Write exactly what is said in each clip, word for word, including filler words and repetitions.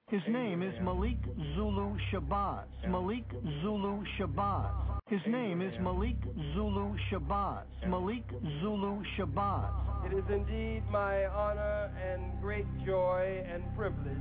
His name is Malik Zulu Shabazz. Malik Zulu Shabazz. His name is Malik Zulu Shabazz. Malik Zulu Shabazz. It is indeed my honor and great joy and privilege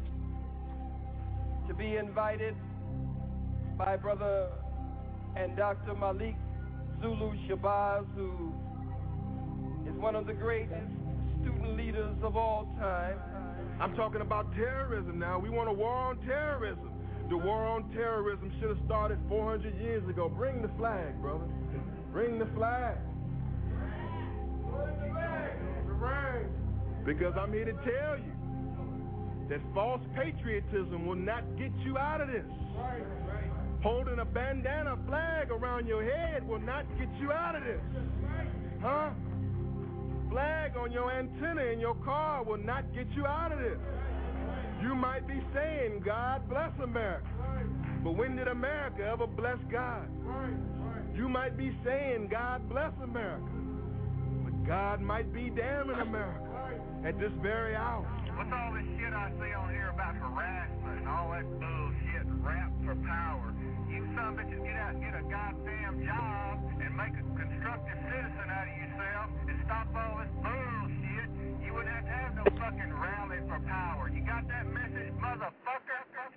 to be invited by Brother and Doctor Malik Zulu Shabazz, who is one of the greatest student leaders of all time. I'm talking about terrorism now. We want a war on terrorism. The war on terrorism should have started four hundred years ago. Bring the flag, brother. Bring the flag. Bring the flag. The flag. Because I'm here to tell you that false patriotism will not get you out of this. Right, right. Holding a bandana flag around your head will not get you out of this. Right. Huh? Flag on your antenna in your car will not get you out of this. You might be saying, God bless America. But when did America ever bless God? You might be saying, God bless America. But God might be damning America at this very hour. What's all this shit I see on here about harassment and all that bullshit, rap for power? You son of bitches get out and get a goddamn job and make a constructive citizen out of yourself and stop all this bullshit. You wouldn't have to have no fucking rally for power. You got that message, motherfucker?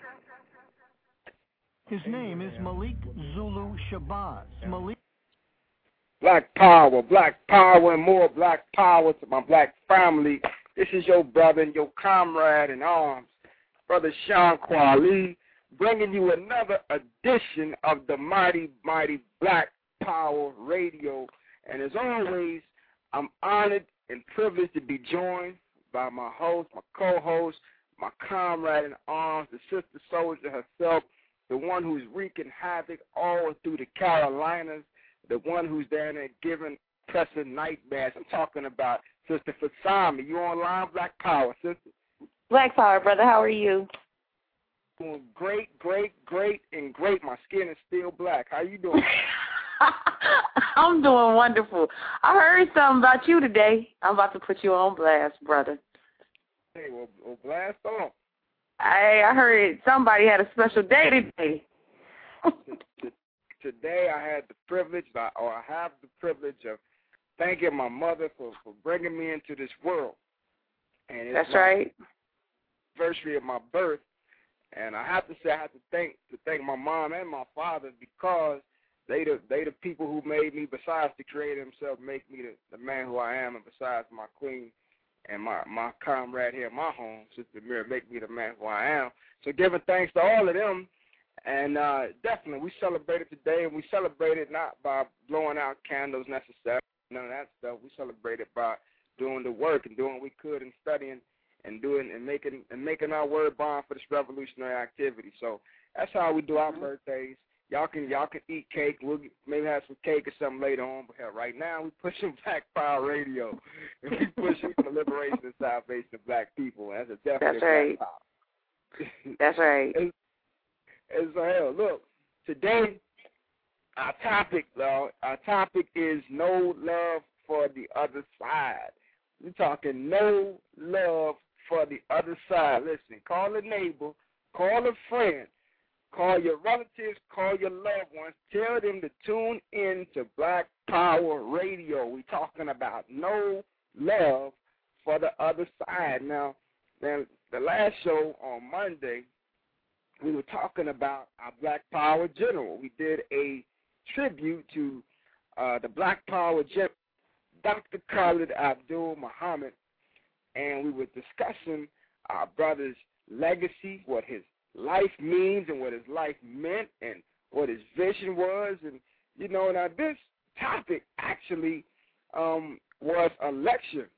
His name is Malik Zulu Shabazz. Malik. Black power, black power, and more black power to my black family. This is your brother and your comrade in arms, Brother Sean Kweli, bringing you another edition of the mighty, mighty Black Power Radio. And as always, I'm honored and privileged to be joined by my host, my co-host, my comrade in arms, the sister soldier herself, the one who's wreaking havoc all through the Carolinas, the one who's down there giving pressing nightmares. I'm talking about Sister Fasami. You online, Black Power, sister? Black Power, brother. How are you? Doing great, great, great, and great. My skin is still black. How you doing? I'm doing wonderful. I heard something about you today. I'm about to put you on blast, brother. Hey, well, well blast on. I I heard somebody had a special day today. Today I had the privilege, or I have the privilege of thanking my mother for, for bringing me into this world. And it's That's my right. anniversary of my birth. And I have to say I have to thank to thank my mom and my father because they the they the people who made me, besides the Creator himself, make me the, the man who I am, and besides my queen and my, my comrade here in my home, Sister Mira, make me the man who I am. So giving thanks to all of them. And uh, definitely we celebrated today, and we celebrated not by blowing out candles necessarily, none of that stuff. We celebrated by doing the work and doing what we could and studying and doing and making and making our word bond for this revolutionary activity. So that's how we do our mm-hmm. birthdays. Y'all can y'all can eat cake. We'll get, maybe have some cake or something later on. But hell, right now we pushing Black Power Radio and we pushing for the liberation and salvation of black people. That's a definite That's right. Black Power. That's right. And, and so hell, look, today our topic, though, our topic is no love for the other side. We're talking no love for the other side. Listen, call a neighbor, call a friend, call your relatives, call your loved ones. Tell them to tune in to Black Power Radio. We're talking about no love for the other side. Now, then the last show on Monday, we were talking about our Black Power General. We did a tribute to uh, the Black Power General, Doctor Khalid Abdul Muhammad, and we were discussing our brother's legacy, what his life means and what his life meant and what his vision was. And, you know, now this topic actually um, was a lecture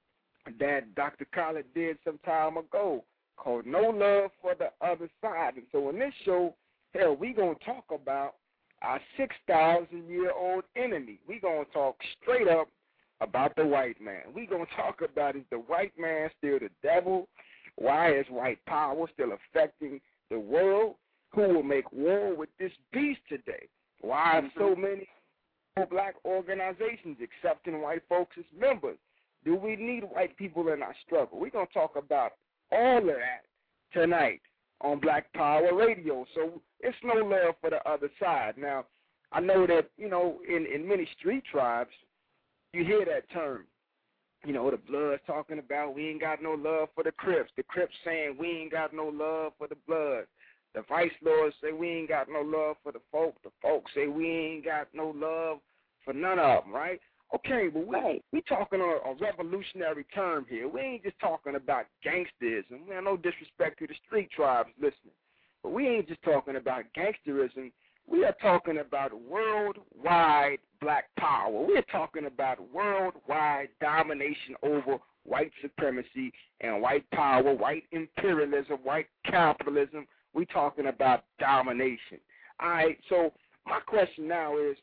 that Doctor Khalid did some time ago called No Love for the Other Side. And so in this show, hell, we're going to talk about our six thousand year old enemy. We're going to talk straight up about the white man. We're going to talk about is the white man still the devil? Why is white power still affecting the world? Who will make war with this beast today? Why are so many black organizations accepting white folks as members? Do we need white people in our struggle? We're going to talk about all of that tonight on Black Power Radio. So it's no love for the other side. Now, I know that, you know, in, in many street tribes, you hear that term. You know, the Bloods talking about we ain't got no love for the Crips. The Crips saying we ain't got no love for the Bloods. The Vice Lords say we ain't got no love for the folk. The folks say we ain't got no love for none of them, right? Okay, but we right. we talking on a revolutionary term here. We ain't just talking about gangsterism. Man, no disrespect to the street tribes listening. But we ain't just talking about gangsterism. We are talking about worldwide black power. We are talking about worldwide domination over white supremacy and white power, white imperialism, white capitalism. We're talking about domination. All right, so my question now is,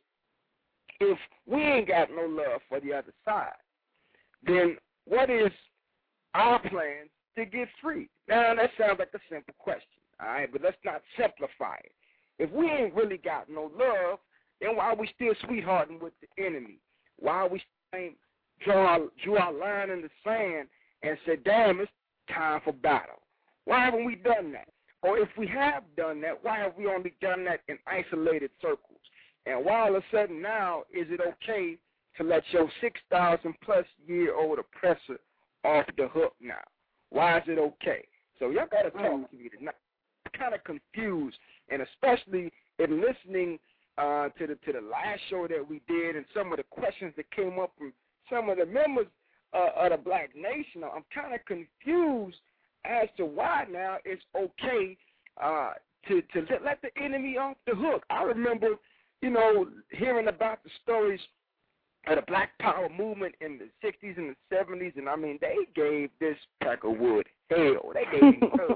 if we ain't got no love for the other side, then what is our plan to get free? Now, that sounds like a simple question, all right, but let's not simplify it. If we ain't really got no love, then why are we still sweethearting with the enemy? Why are we still draw our, drew our line in the sand and said, damn, it's time for battle? Why haven't we done that? Or if we have done that, why have we only done that in isolated circles? And why all of a sudden now is it okay to let your six thousand plus year old oppressor off the hook now? Why is it okay? So y'all got to talk to me tonight. I'm kind of confused, and especially in listening uh, to the to the last show that we did and some of the questions that came up from some of the members uh, of the Black Nation, I'm kind of confused as to why now it's okay uh, to, to let the enemy off the hook. I remember, you know, hearing about the stories of the Black Power movement in the sixties and the seventies, and I mean, they gave this pack of wood hell. They gave him hell.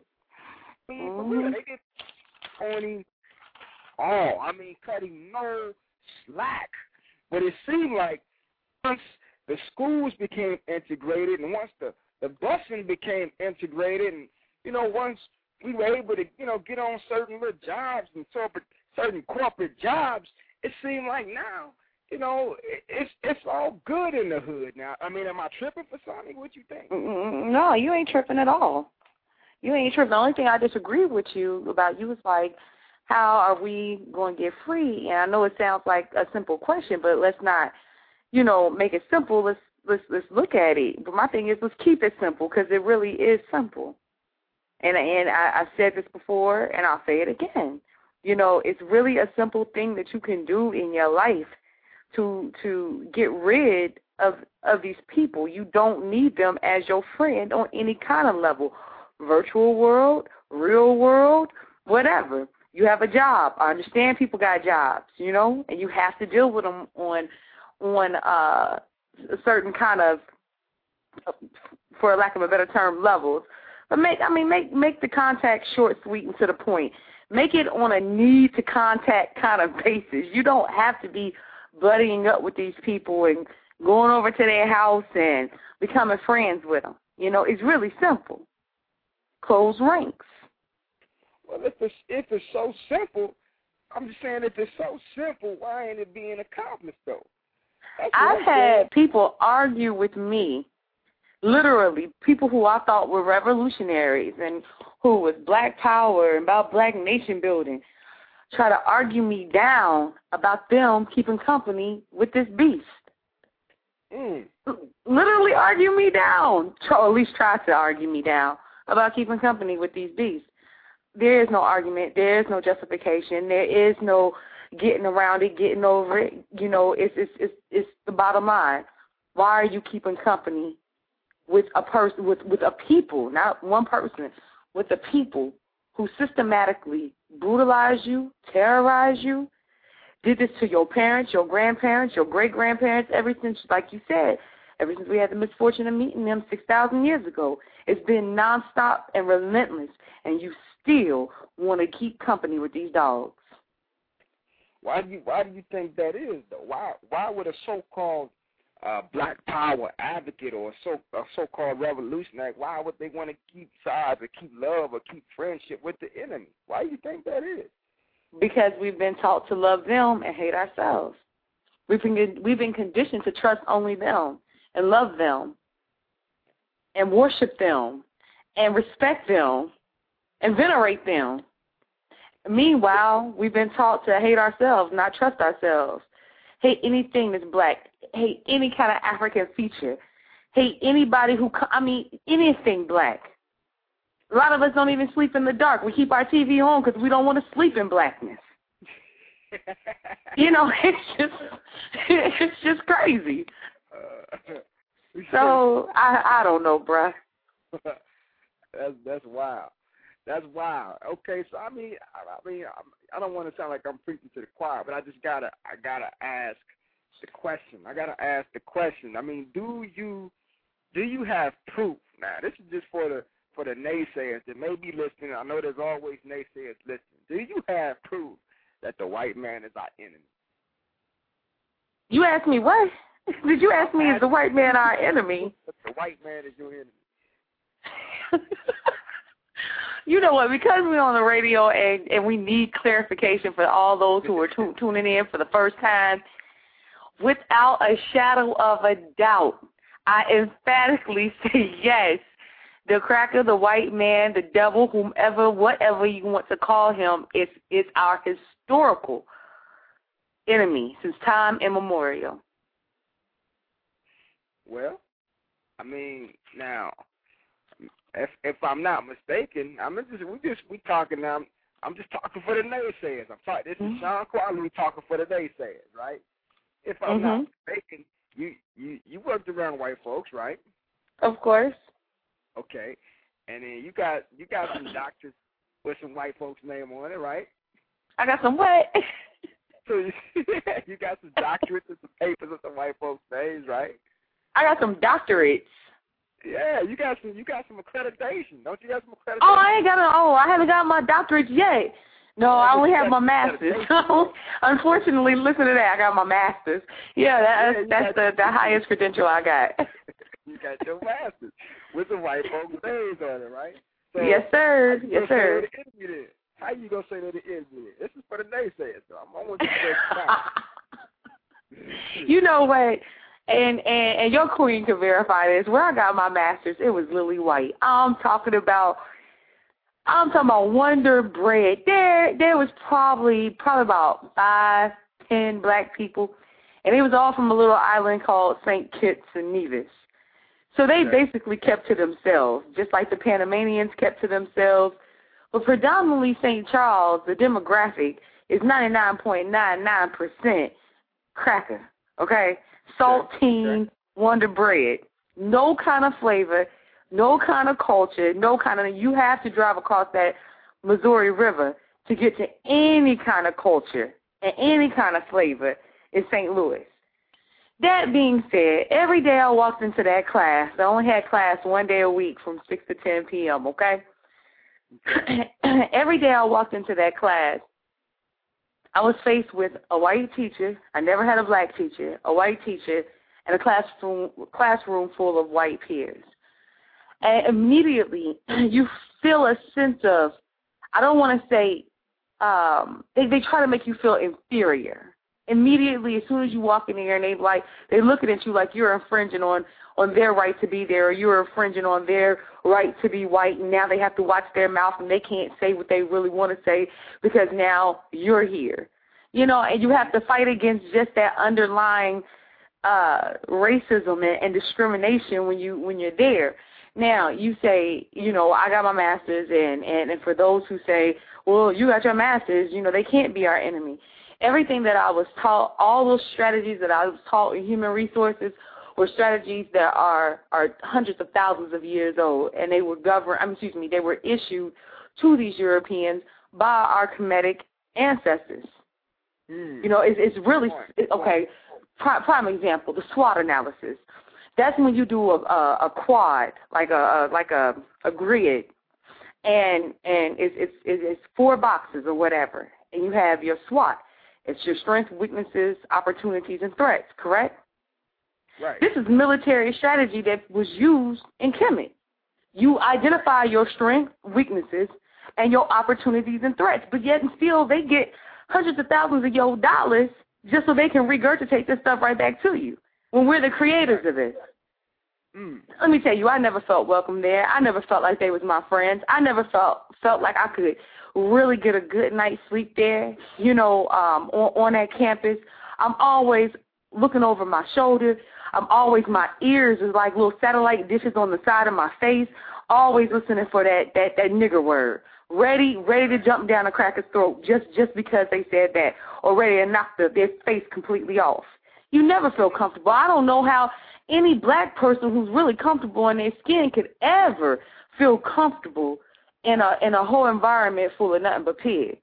I mean, for real, they did on him all. I mean, cutting no slack. But it seemed like once the schools became integrated and once the, the busing became integrated and, you know, once we were able to, you know, get on certain little jobs and certain corporate jobs, it seemed like now, you know, it's it's all good in the hood now. I mean, am I tripping for something? What you think? No, you ain't tripping at all. You ain't tripping. The only thing I disagree with you about you is like, how are we going to get free? And I know it sounds like a simple question, but let's not, you know, make it simple. Let's let's let's look at it. But my thing is, let's keep it simple because it really is simple. And and I, I've said this before, and I'll say it again. You know, it's really a simple thing that you can do in your life to to get rid of of these people. You don't need them as your friend on any kind of level. Virtual world, real world, whatever. You have a job. I understand people got jobs, you know, and you have to deal with them on on uh, a certain kind of, for lack of a better term, levels. But make I mean make make the contact short, sweet, and to the point. Make it on a need to contact kind of basis. You don't have to be buddying up with these people and going over to their house and becoming friends with them. You know, it's really simple. Close ranks. Well, if it's if it's so simple, I'm just saying if it's so simple, why ain't it being accomplished though? That's I've had people argue with me, literally people who I thought were revolutionaries and who was Black Power and about Black nation building, try to argue me down about them keeping company with this beast. Mm. Literally argue me down, or at least try to argue me down about keeping company with these beasts. There is no argument. There is no justification. There is no getting around it, getting over it. You know, it's it's it's, it's the bottom line. Why are you keeping company with a person, with, with a people, not one person, with a people who systematically brutalize you, terrorize you, did this to your parents, your grandparents, your great-grandparents, ever since, like you said, ever since we had the misfortune of meeting them six thousand years ago. It's been nonstop and relentless, and you still want to keep company with these dogs. Why do you Why do you think that is, though? Why Why would a so-called uh, Black Power advocate or a, so, a so-called revolutionary, why would they want to keep sides or keep love or keep friendship with the enemy? Why do you think that is? Because we've been taught to love them and hate ourselves. We've been we've been conditioned to trust only them and love them and worship them and respect them and venerate them. Meanwhile, we've been taught to hate ourselves, not trust ourselves, hate anything that's black, hate any kind of African feature, hate anybody who, I mean, anything black. A lot of us don't even sleep in the dark. We keep our T V on because we don't want to sleep in blackness. You know, it's just, it's just crazy. Uh, so, I I don't know, bruh. that's, that's wild. That's wild. Okay, so I mean, I, I mean, I don't want to sound like I'm preaching to the choir, but I just gotta, I gotta ask the question. I gotta ask the question. I mean, do you, do you have proof? Now, this is just for the, for the naysayers that may be listening. I know there's always naysayers listening. Do you have proof that the white man is our enemy? You asked me what? Did you ask me, is the white man our enemy? The white man is your enemy. You know what? Because we're on the radio and, and we need clarification for all those who are tu- tuning in for the first time, without a shadow of a doubt, I emphatically say yes. The cracker, the white man, the devil, whomever, whatever you want to call him, is is our historical enemy since time immemorial. Well, I mean, now, if if I'm not mistaken, I'm just we just we talking now. I'm, I'm just talking for the naysayers. I'm talking. This mm-hmm. is Sean Qualley talking for the naysayers, right? If I'm mm-hmm. not mistaken, you you you worked around white folks, right? Of course. Okay, and then you got you got some doctors with some white folks' name on it, right? I got some what? So you, you got some doctorates and some papers with some white folks' names, right? I got some doctorates. Yeah, you got some. You got some accreditation. Don't you have some accreditation? Oh, I ain't got a, Oh, I haven't got my doctorates yet. No, yeah, I only have my master's. Unfortunately, listen to that. I got my master's. Yeah, that, yeah that's the, the highest credential I got. You got your master's with the white folks' names on it, right? So yes, sir. Yes, sir. How you gonna say that it is? This is for the naysayers. So I'm, I want you to say You know what? And, and and your queen can verify this. Where I got my master's, it was lily white. I'm talking about. I'm talking about Wonder Bread. There, there was probably probably about five, ten black people, and it was all from a little island called Saint Kitts and Nevis. So they okay. basically kept to themselves, just like the Panamanians kept to themselves. But predominantly Saint Charles, the demographic is ninety-nine point nine nine percent cracker. Okay, saltine okay. Wonder Bread, no kind of flavor. No kind of culture, no kind of, you have to drive across that Missouri River to get to any kind of culture and any kind of flavor in Saint Louis. That being said, every day I walked into that class, I only had class one day a week from six to ten p.m., okay? Every day I walked into that class, I was faced with a white teacher. I never had a black teacher, a white teacher, and a classroom, classroom full of white peers. And immediately you feel a sense of, I don't want to say, um, they, they try to make you feel inferior. Immediately, as soon as you walk in there and they like, they're looking at you like you're infringing on, on their right to be there, or you're infringing on their right to be white, and now they have to watch their mouth and they can't say what they really want to say because now you're here. You know, and you have to fight against just that underlying uh, racism and, and discrimination when you when you're there. Now, you say, you know, I got my master's, and, and, and for those who say, well, you got your master's, you know, they can't be our enemy. Everything that I was taught, all those strategies that I was taught in human resources were strategies that are, are hundreds of thousands of years old, and they were governed, I mean, excuse me, they were issued to these Europeans by our Kemetic ancestors. Mm. You know, it's, it's really, it, okay, prime, prime example, the SWOT analysis. That's when you do a, a, a quad, like a, a like a, a grid, and and it's, it's it's four boxes or whatever, and you have your SWOT. It's your strengths, weaknesses, opportunities, and threats. Correct? Right. This is military strategy that was used in Kemet. You identify your strengths, weaknesses, and your opportunities and threats, but yet and still they get hundreds of thousands of your dollars just so they can regurgitate this stuff right back to you. When we're the creators of this. Mm. Let me tell you, I never felt welcome there. I never felt like they was my friends. I never felt felt like I could really get a good night's sleep there, you know, um, on, on that campus. I'm always looking over my shoulder. I'm always, my ears is like little satellite dishes on the side of my face, always listening for that, that, that nigger word. Ready, ready to jump down a cracker's throat just, just because they said that, or ready to knock the, their face completely off. You never feel comfortable. I don't know how any black person who's really comfortable in their skin could ever feel comfortable in a in a whole environment full of nothing but pigs.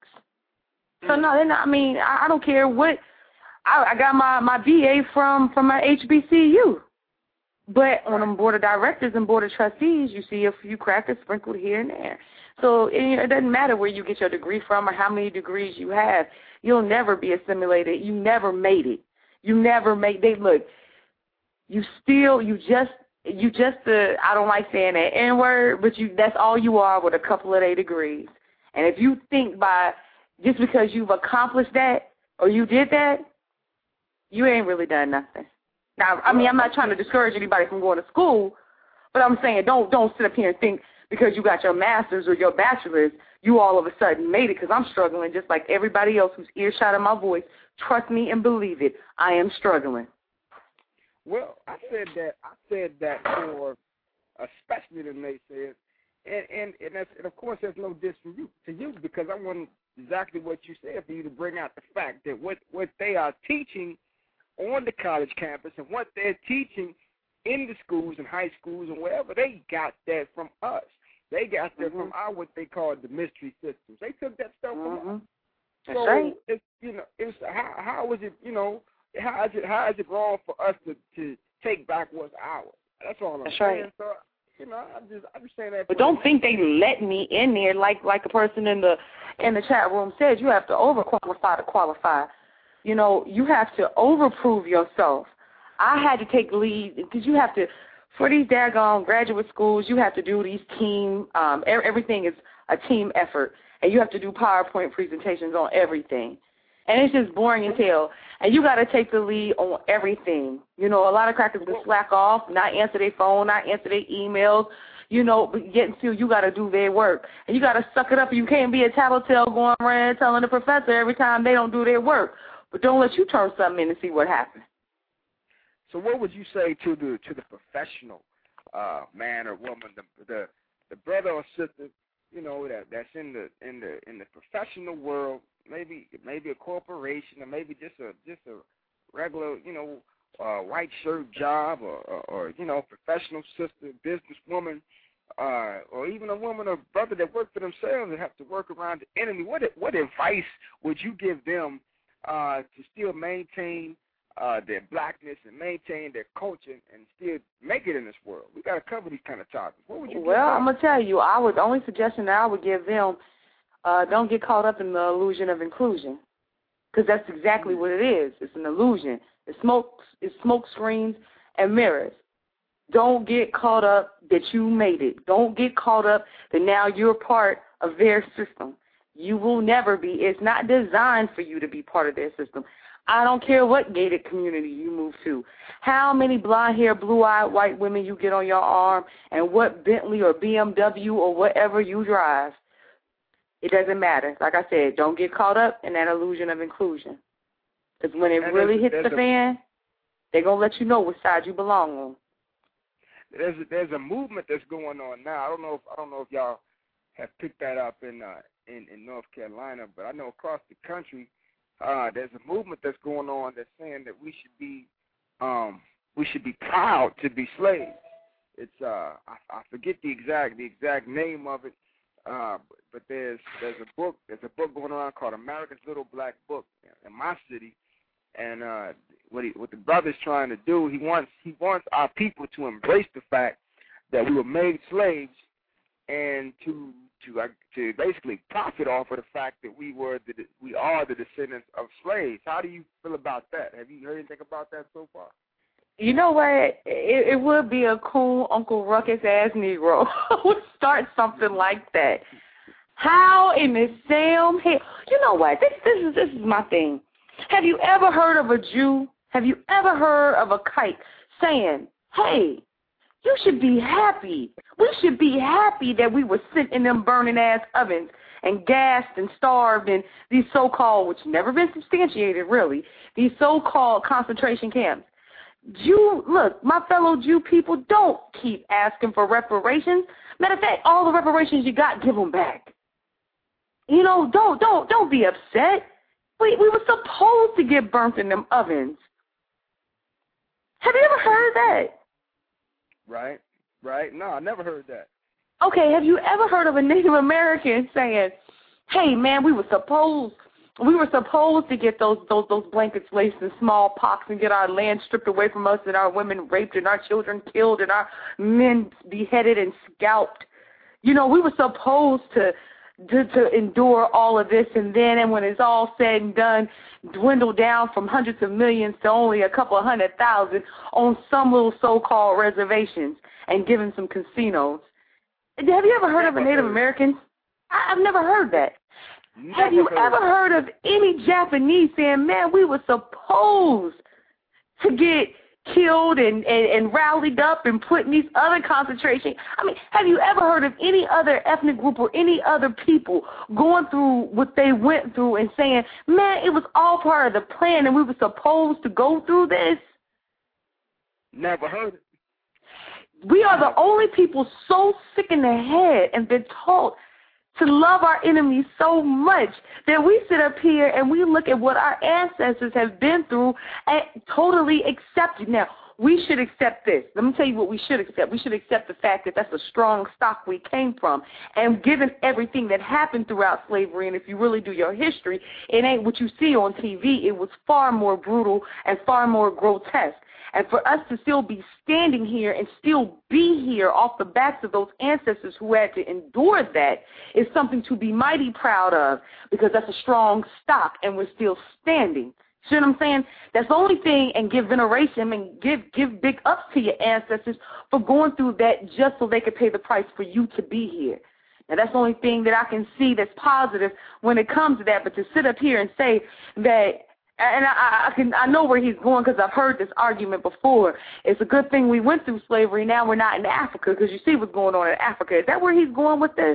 So no, they're not, I mean, I, I don't care what. I, I got my, my B A from, from my H B C U. But on the board of directors and board of trustees, you see a few crackers sprinkled here and there. So it, it doesn't matter where you get your degree from or how many degrees you have. You'll never be assimilated. You never made it. You never made, they look, you still, you just, you just, uh, I don't like saying that N-word, but you, that's all you are with a couple of A degrees. And if you think by, just because you've accomplished that or you did that, you ain't really done nothing. Now, I mean, I'm not trying to discourage anybody from going to school, but I'm saying don't don't sit up here and think because you got your master's or your bachelor's, you all of a sudden made it, because I'm struggling just like everybody else who's earshot of my voice. Trust me and believe it, I am struggling. Well, I said that I said that for especially the naysayers, and and and, that's, and of course there's no diss from you to you, because I want exactly what you said, for you to bring out the fact that what what they are teaching on the college campus and what they're teaching in the schools and high schools and wherever, they got that from us. They got that mm-hmm. from our what they call the mystery systems. They took that stuff mm-hmm. from us. That's so right. It's, you know, it's how how is it you know how is it how is it wrong for us to, to take back what's ours? That's all I'm That's saying. Right. So you know, I'm just I'm just saying that. But don't think they let me in there like like a person in the in the chat room said. You have to overqualify to qualify. You know, you have to overprove yourself. I had to take lead because you have to, for these daggone graduate schools, you have to do these team, um, everything is a team effort, and you have to do PowerPoint presentations on everything. And it's just boring as hell. And you got to take the lead on everything. You know, a lot of crackers will slack off, not answer their phone, not answer their emails. You know, but yet until you got to do their work. And you got to suck it up. You can't be a tattletale going around telling the professor every time they don't do their work. But don't let you turn something in and see what happens. So what would you say to the to the professional uh, man or woman, the, the the brother or sister, you know, that that's in the in the in the professional world, maybe maybe a corporation or maybe just a just a regular, you know, uh, white shirt job or, or, or you know, professional sister, businesswoman, uh, or even a woman or brother that work for themselves and have to work around the enemy. What what advice would you give them uh, to still maintain uh, their blackness and maintain their culture and still make it in this world? We got to cover these kind of topics. What would you? Well, I'm gonna tell you, I would the only suggestion that I would give them: uh, don't get caught up in the illusion of inclusion, because that's exactly what it is. It's an illusion. It's smoke. It's smoke screens and mirrors. Don't get caught up that you made it. Don't get caught up that now you're part of their system. You will never be. It's not designed for you to be part of their system. I don't care what gated community you move to, how many blonde-haired, blue-eyed white women you get on your arm, and what Bentley or B M W or whatever you drive. It doesn't matter. Like I said, don't get caught up in that illusion of inclusion. Because when it and really hits the a, fan, they're going to let you know which side you belong on. There's a, there's a movement that's going on now. I don't know if I don't know if y'all have picked that up in uh, in, in North Carolina, but I know across the country uh, there's a movement that's going on that's saying that we should be um, we should be proud to be slaves. It's uh, I, I forget the exact the exact name of it, uh, but, but there's there's a book there's a book going around called America's Little Black Book in my city, and uh, what he, what the brother's trying to do, he wants he wants our people to embrace the fact that we were made slaves, and to to uh, to basically profit off of the fact that we were the we are the descendants of slaves. How do you feel about that? Have you heard anything about that so far? You know what? It, it would be a cool Uncle Ruckus ass Negro would start something like that. How in the Sam hell? You know what? This this is this is my thing. Have you ever heard of a Jew? Have you ever heard of a kite saying, "Hey, You should be happy. We should be happy that we were sent in them burning-ass ovens and gassed and starved in these so-called, which never been substantiated, really, these so-called concentration camps. Jew, look, my fellow Jew people, don't keep asking for reparations. Matter of fact, all the reparations you got, give them back. You know, don't, don't, don't be upset. We, we were supposed to get burnt in them ovens. Have you ever heard that? Right, right. No, I never heard that. Okay, have you ever heard of a Native American saying, hey, man, we were supposed we were supposed to get those those those blankets laced in smallpox and get our land stripped away from us and our women raped and our children killed and our men beheaded and scalped. You know, we were supposed to to, to endure all of this, and then and when it's all said and done, dwindle down from hundreds of millions to only a couple of hundred thousand on some little so-called reservations and given some casinos. Have you ever heard never of a Native heard. American? I, I've never heard that. Never Have you heard. ever heard of any Japanese saying, man, we were supposed to get killed and, and, and rallied up and put in these other concentration? I mean, have you ever heard of any other ethnic group or any other people going through what they went through and saying, man, it was all part of the plan and we were supposed to go through this? Never heard it. We are the only people so sick in the head and been taught to love our enemies so much that we sit up here and we look at what our ancestors have been through and totally accept it. Now, we should accept this. Let me tell you what we should accept. We should accept the fact that that's a strong stock we came from. And given everything that happened throughout slavery, and if you really do your history, it ain't what you see on T V. It was far more brutal and far more grotesque. And for us to still be standing here and still be here off the backs of those ancestors who had to endure that is something to be mighty proud of, because that's a strong stock and we're still standing. See what I'm saying? That's the only thing, and give veneration and give give big ups to your ancestors for going through that just so they could pay the price for you to be here. Now, that's the only thing that I can see that's positive when it comes to that. But to sit up here and say that, and I, I can I know where he's going because I've heard this argument before. It's a good thing we went through slavery. Now we're not in Africa because you see what's going on in Africa. Is that where he's going with this?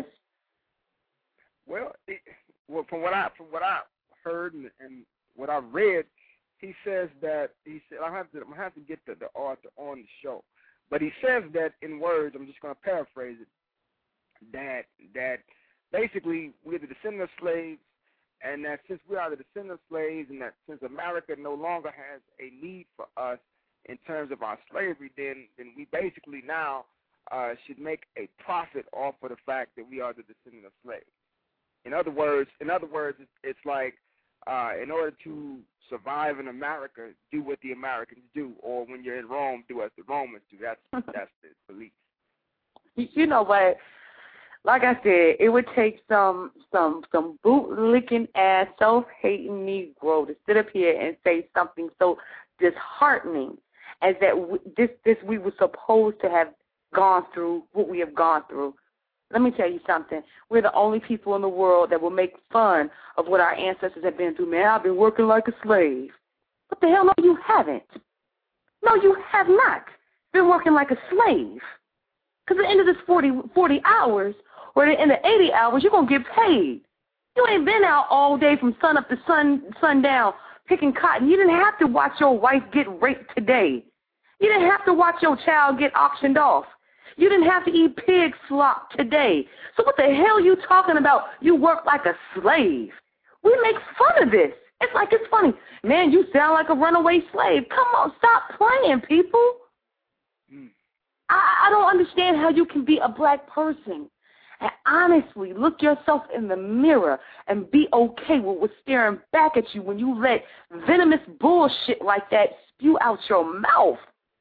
Well, it, well, from what I from what I heard and, and what I've read, he says that he said I have to I have to get the, the author on the show, but he says that in words. I'm just going to paraphrase it. That that basically we're the descendants of slaves. And that since we are the descendants of slaves, and that since America no longer has a need for us in terms of our slavery, then then we basically now uh, should make a profit off of the fact that we are the descendants of slaves. In other words, in other words, it's, it's like uh, in order to survive in America, do what the Americans do, or when you're in Rome, do as the Romans do. That's that's the belief. You know what? Like I said, it would take some some some boot-licking ass, self-hating Negro to sit up here and say something so disheartening as that w- this this we were supposed to have gone through what we have gone through. Let me tell you something. We're the only people in the world that will make fun of what our ancestors have been through. Man, I've been working like a slave. What the hell? No, you haven't. No, you have not been working like a slave. Because at the end of this forty, forty hours, or in the eighty hours, you're going to get paid. You ain't been out all day from sun up to sun sundown picking cotton. You didn't have to watch your wife get raped today. You didn't have to watch your child get auctioned off. You didn't have to eat pig slop today. So what the hell are you talking about? You work like a slave. We make fun of this. It's like it's funny. Man, you sound like a runaway slave. Come on, stop playing, people. Mm. I, I don't understand how you can be a black person and honestly look yourself in the mirror and be okay with what's staring back at you when you let venomous bullshit like that spew out your mouth.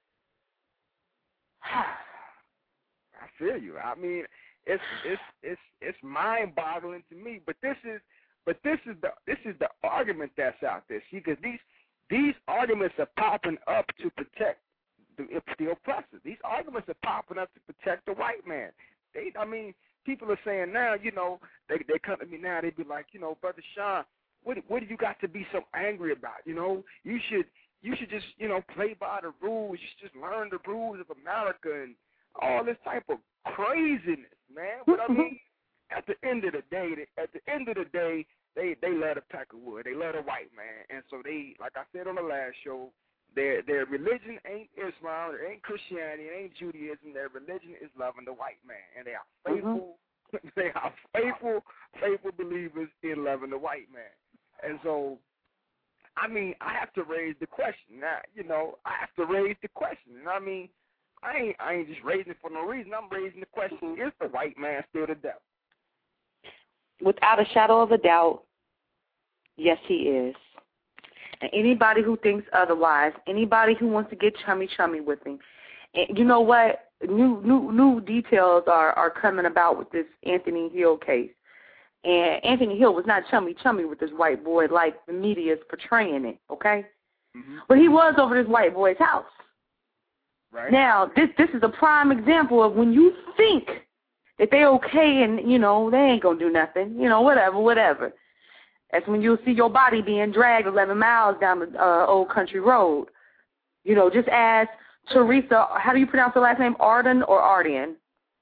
I feel you. I mean, it's it's it's it's mind-boggling to me. But this is but this is the this is the argument that's out there. See, because these these arguments are popping up to protect the, the oppressors. These arguments are popping up to protect the white man. They, I mean. People are saying now, you know, they they come to me now, they be like, you know, Brother Sean, what what do you got to be so angry about? You know, you should you should just, you know, play by the rules. You should just learn the rules of America and all this type of craziness, man. But I mean, at the end of the day, at the end of the day, they they love the Peckerwood, they love the white man, and so they, like I said on the last show, their their religion ain't Islam, it ain't Christianity, it ain't Judaism. Their religion is loving the white man, and they are faithful. Mm-hmm. They are faithful, faithful believers in loving the white man, and so. I mean, I have to raise the question. Now, you know, I have to raise the question. And I mean, I ain't I ain't just raising it for no reason. I'm raising the question, is the white man still the devil? Without a shadow of a doubt, yes, he is. And anybody who thinks otherwise, anybody who wants to get chummy-chummy with him, and you know what? New new new details are, are coming about with this Anthony Hill case. And Anthony Hill was not chummy-chummy with this white boy like the media is portraying it, okay? Mm-hmm. But he was over this white boy's house. Right. Now, this this is a prime example of when you think that they're okay and, you know, they ain't going to do nothing, you know, whatever, whatever. That's when you'll see your body being dragged eleven miles down the uh, old country road. You know, just ask Teresa, how do you pronounce her last name, Arden or Arden?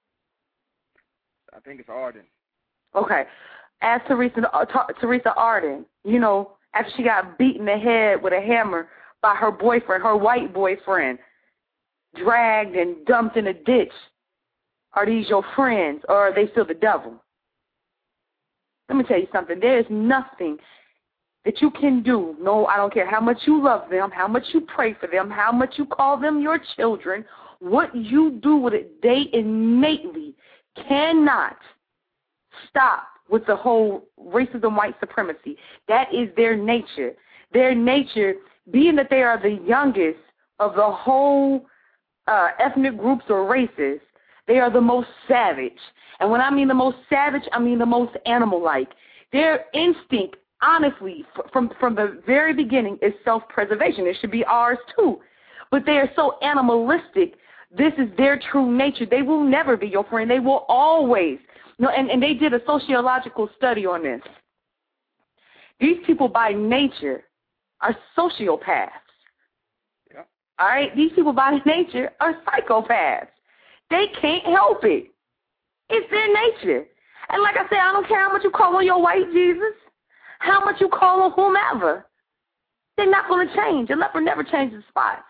I think it's Arden. Okay. Ask Teresa, uh, Teresa Arden, you know, after she got beaten in the head with a hammer by her boyfriend, her white boyfriend, dragged and dumped in a ditch. Are these your friends, or are they still the devil? Let me tell you something. There is nothing that you can do. No, I don't care how much you love them, how much you pray for them, how much you call them your children. What you do with it, they innately cannot stop with the whole racism, white supremacy. That is their nature. Their nature, being that they are the youngest of the whole uh, ethnic groups or races, they are the most savage. And when I mean the most savage, I mean the most animal-like. Their instinct, honestly, from, from the very beginning, is self-preservation. It should be ours, too. But they are so animalistic. This is their true nature. They will never be your friend. They will always. No, and, and they did a sociological study on this. These people by nature are sociopaths. Yeah. All right? These people by nature are psychopaths. They can't help it. It's their nature. And like I said, I don't care how much you call on your white Jesus, how much you call on whomever. They're not going to change. A leopard never changes spots.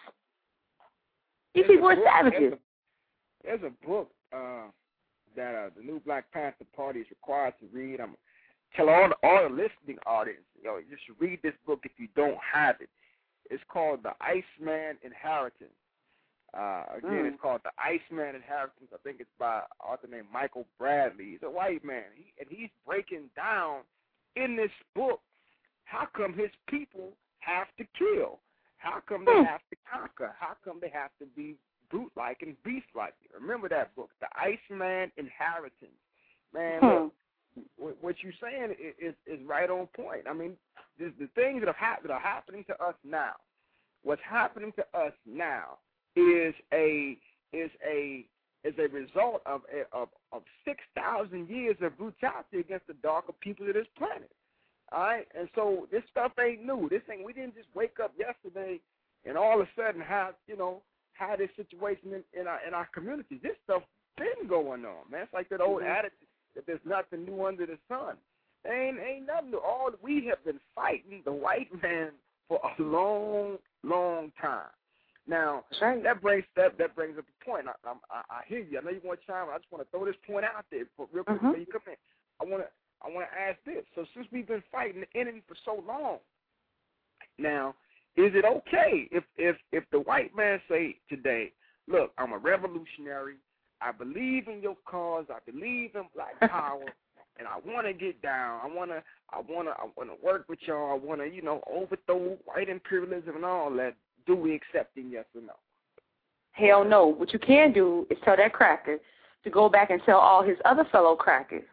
These there's people are book, savages. There's a, there's a book uh, that uh, the new Black Panther Party is required to read. I'm tell all the, all the listening audience, you know, you should read this book if you don't have it. It's called The Iceman Inheritance. Uh, again, mm. it's called The Iceman Inheritance. I think it's by an author named Michael Bradley. He's a white man, he, and he's breaking down in this book how come his people have to kill, how come they mm. have to conquer, how come they have to be brute-like and beast-like. Remember that book, The Iceman Inheritance. Man, mm. look, what you're saying is, is, is right on point. I mean, the, the things that are, hap- that are happening to us now, what's happening to us now is a is a is a result of of, of six thousand years of brutality against the darker people of this planet. All right, and so this stuff ain't new. This ain't we didn't just wake up yesterday and all of a sudden have you know have this situation in, in our in our communities. This stuff been going on, man. It's like that old mm-hmm. attitude that there's nothing new under the sun. Ain't ain't nothing new. All we have been fighting the white man for a long, long time. Now right. that brings that that brings up a point. I, I, I hear you. I know you want to chime in. I just want to throw this point out there, but real quick, mm-hmm. you come in. I want to I want to ask this. So since we've been fighting the enemy for so long, now is it okay if if if the white man say today, look, I'm a revolutionary. I believe in your cause. I believe in black power, and I want to get down. I want to I want to I want to work with y'all. I want to you know overthrow white imperialism and all that. Do we accept him, yes or no? Hell no. What you can do is tell that cracker to go back and tell all his other fellow crackers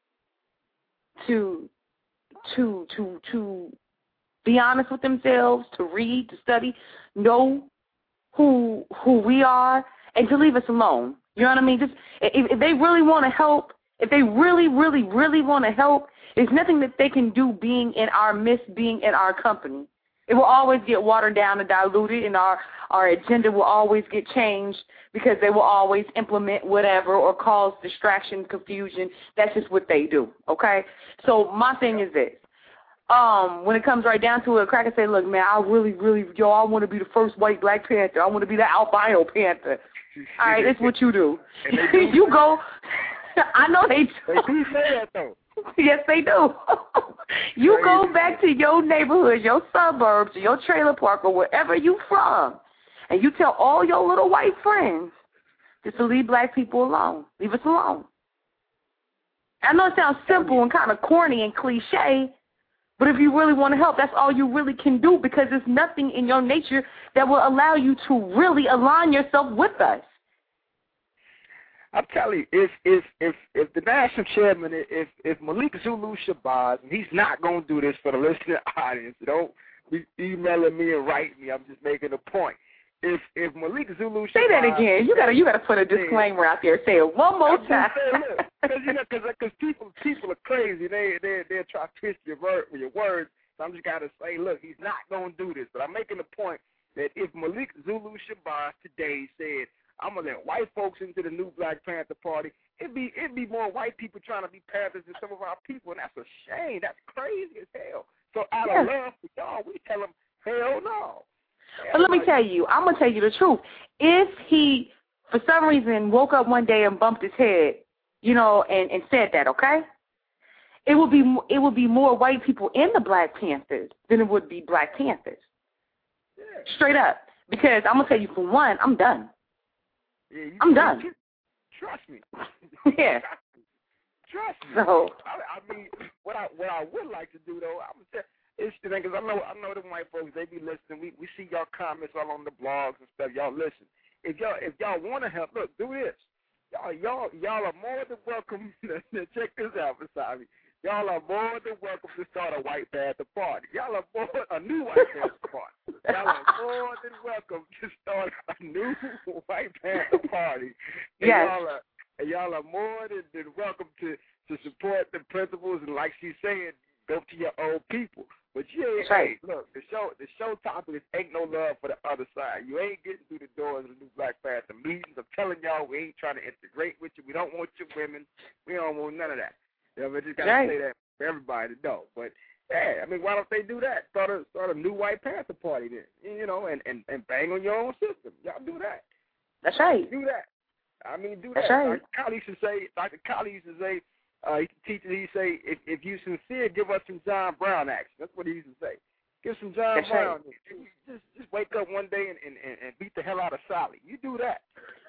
to to to to be honest with themselves, to read, to study, know who who we are, and to leave us alone. You know what I mean? Just if, if they really want to help, if they really, really, really want to help, there's nothing that they can do being in our midst, being in our company. It will always get watered down and diluted, and our, our agenda will always get changed because they will always implement whatever or cause distraction, confusion. That's just what they do, okay? So my thing is this. Um, when it comes right down to it, Cracker say, look, man, I really, really, yo, I want to be the first white Black Panther. I want to be the albino Panther. All right, that's what you do. do. You go. I know they do. They do say that, though. Yes, they do. You Crazy. go back to your neighborhood, your suburbs, your trailer park, or wherever you from, and you tell all your little white friends just to leave Black people alone. Leave us alone. I know it sounds simple and kind of corny and cliche, but if you really want to help, that's all you really can do, because there's nothing in your nature that will allow you to really align yourself with us. I'm telling you, if if if if the national chairman, if if Malik Zulu Shabazz, and he's not going to do this for the listening audience, don't be emailing me and writing me. I'm just making a point. If if Malik Zulu Shabazz, say that again. You gotta you gotta put a disclaimer out there. Say it one more time. Because you know, because people people are crazy. They they they try to twist your word your words. So I'm just gotta say, look, he's not going to do this. But I'm making the point that if Malik Zulu Shabazz today said, I'm gonna let white folks into the new Black Panther Party, it'd be it'd be more white people trying to be Panthers than some of our people, and that's a shame. That's crazy as hell. So out yeah. of love for y'all, we tell them, hell no. Hell but let me no. tell you, I'm gonna tell you the truth. If he, for some reason, woke up one day and bumped his head, you know, and, and said that, okay, it would be it would be more white people in the Black Panthers than it would be Black Panthers. Yeah. Straight up, because I'm gonna tell you, for one, I'm done. Yeah, you, I'm done. You, trust me. Yeah. Trust me. So, I, I mean, what I what I would like to do though, I'm gonna tell it's the thing, because I know I know them white folks, they be listening. We we see y'all comments all on the blogs and stuff. Y'all listen. If y'all if y'all want to help, look, do this. Y'all y'all y'all are more than welcome. Check this out, Masami. Y'all are more than welcome to start a White Panther Party. Y'all are more a new White Panther Party. Y'all are more than welcome to start a new White Panther Party. And yes. y'all are and y'all are more than, than welcome to, to support the principles, and like she's saying, go to your own people. But you ain't, right. hey, look, the show the show topic is ain't no love for the other side. You ain't getting through the doors of the new Black Panther meetings. I'm telling y'all, we ain't trying to integrate with you. We don't want your women. We don't want none of that. You know, we just got to right. say that for everybody to know. But, hey, I mean, why don't they do that? Start a, start a new White Panther Party then, you know, and, and, and bang on your own system. Y'all do that. That's right. Do that. I mean, do That's that. right. Doctor Colley used to say, Doctor Colley used to say, uh, he teaches, he say, if, if you sincere, give us some John Brown action. That's what he used to say. Give some John That's Brown. Right. Just, just wake up one day and, and, and beat the hell out of Sally. You do that.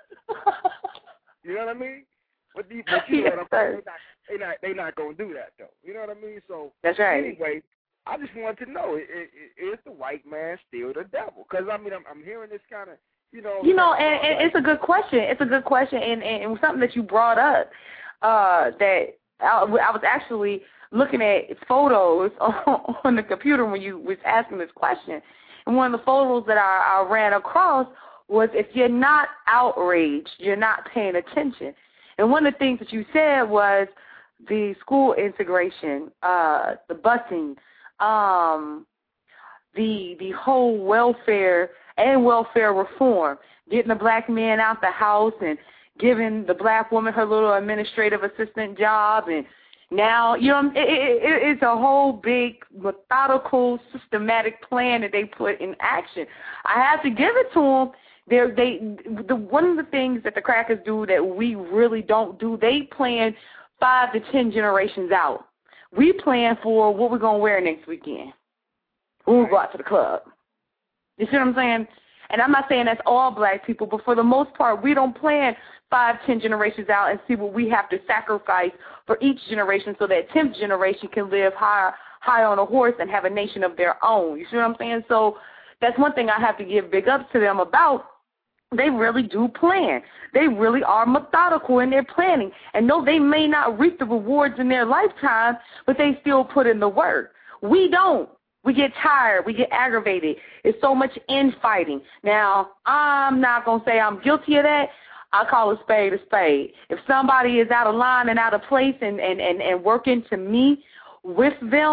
You know what I mean? But, the, but you know yes, what I'm saying? They're not, they not, not going to do that, though. You know what I mean? So, that's right. Anyway, I just wanted to know, is, is the white man still the devil? Because, I mean, I'm, I'm hearing this kind of, you know. You know, and, and it's a good question. It's a good question, and, and, and something that you brought up uh, that I, I was actually looking at photos on, on the computer when you was asking this question. And one of the photos that I, I ran across was, if you're not outraged, you're not paying attention. And one of the things that you said was the school integration, uh, the busing, um, the the whole welfare and welfare reform, getting the black man out the house and giving the black woman her little administrative assistant job. And now, you know, it, it, it's a whole big methodical, systematic plan that they put in action. I have to give it to them. They're, they, the, one of the things that the crackers do that we really don't do, they plan five to ten generations out. We plan for what we're going to wear next weekend when we go out to the club. You see what I'm saying? And I'm not saying that's all black people, but for the most part, we don't plan five, ten generations out and see what we have to sacrifice for each generation so that tenth generation can live high, high on a horse and have a nation of their own. You see what I'm saying? So that's one thing I have to give big ups to them about. They really do plan. They really are methodical in their planning. And no, they may not reap the rewards in their lifetime, but they still put in the work. We don't. We get tired. We get aggravated. It's so much infighting. Now, I'm not going to say I'm guilty of that. I call a spade a spade. If somebody is out of line and out of place and, and, and, and working to me with them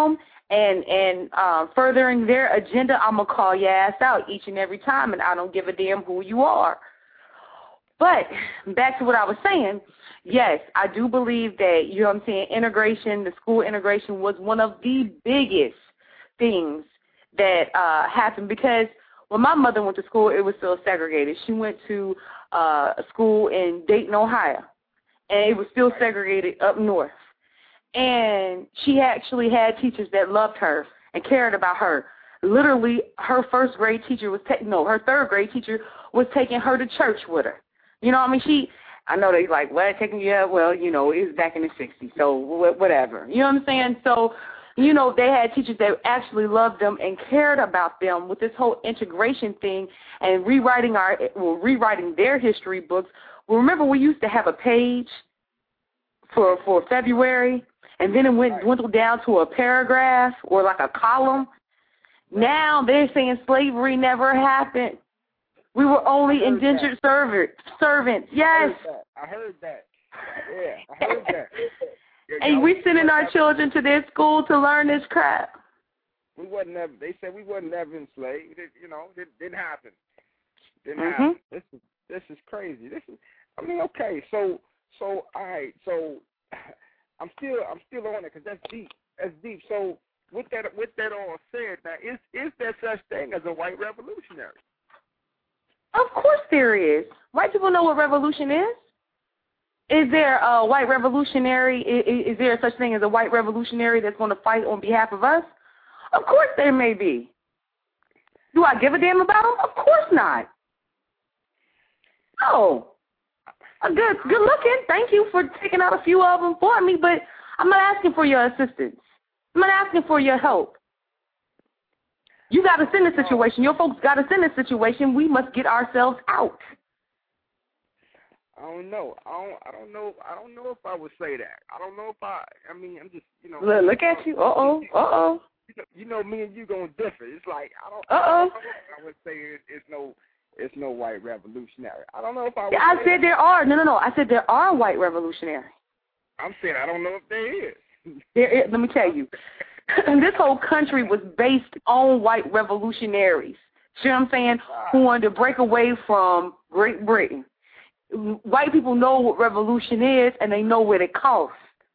and and uh, furthering their agenda, I'm going to call your ass out each and every time, and I don't give a damn who you are. But back to what I was saying, yes, I do believe that, you know what I'm saying, integration, the school integration was one of the biggest things that uh, happened, because when my mother went to school, it was still segregated. She went to uh, a school in Dayton, Ohio, and it was still segregated up north. And she actually had teachers that loved her and cared about her. Literally, her first grade teacher was taking, no, her third grade teacher was taking her to church with her. You know what I mean? She, I know they like, what, taking you out? Well, you know, it was back in the sixties, so whatever. You know what I'm saying? So, you know, they had teachers that actually loved them and cared about them with this whole integration thing and rewriting our, well, rewriting their history books. Well, remember we used to have a page for for February, and then it went dwindled down to a paragraph or like a column. Now they're saying slavery never happened. We were only indentured servant, servants. Yes. I heard that. I heard that. Yeah, I heard that. Yeah, and we sending our children to their school to learn this crap. We wasn't ever, they said we wasn't ever enslaved. It, you know, it didn't happen. Didn't mm-hmm. happen. This is this is crazy. This is. I mean, okay. So so all right. So I'm still I'm still on it because that's deep. That's deep. So with that with that all said, now is is there such thing as a white revolutionary? Of course there is. White people know what revolution is. Is there a white revolutionary? Is, is there such thing as a white revolutionary that's going to fight on behalf of us? Of course there may be. Do I give a damn about them? Of course not. No. Good, good looking. Thank you for taking out a few of them for me, but I'm not asking for your assistance. I'm not asking for your help. You got us in this situation. Your folks got us in this situation. We must get ourselves out. I don't know. I don't. I don't know. I don't know if I would say that. I don't know if I. I mean, I'm just, you know. Look, look at you. Uh oh. Uh oh. You know, you know, me and you gonna differ. It's like I don't. Uh oh. I would say it, it's no. It's no white revolutionary. I don't know if I. Would yeah, I say said that. there are. No, no, no. I said there are white revolutionaries. I'm saying I don't know if there is. There is. Let me tell you. This whole country was based on white revolutionaries. See what I'm saying? Who wanted to break away from Great Britain. White people know what revolution is, and they know what it costs.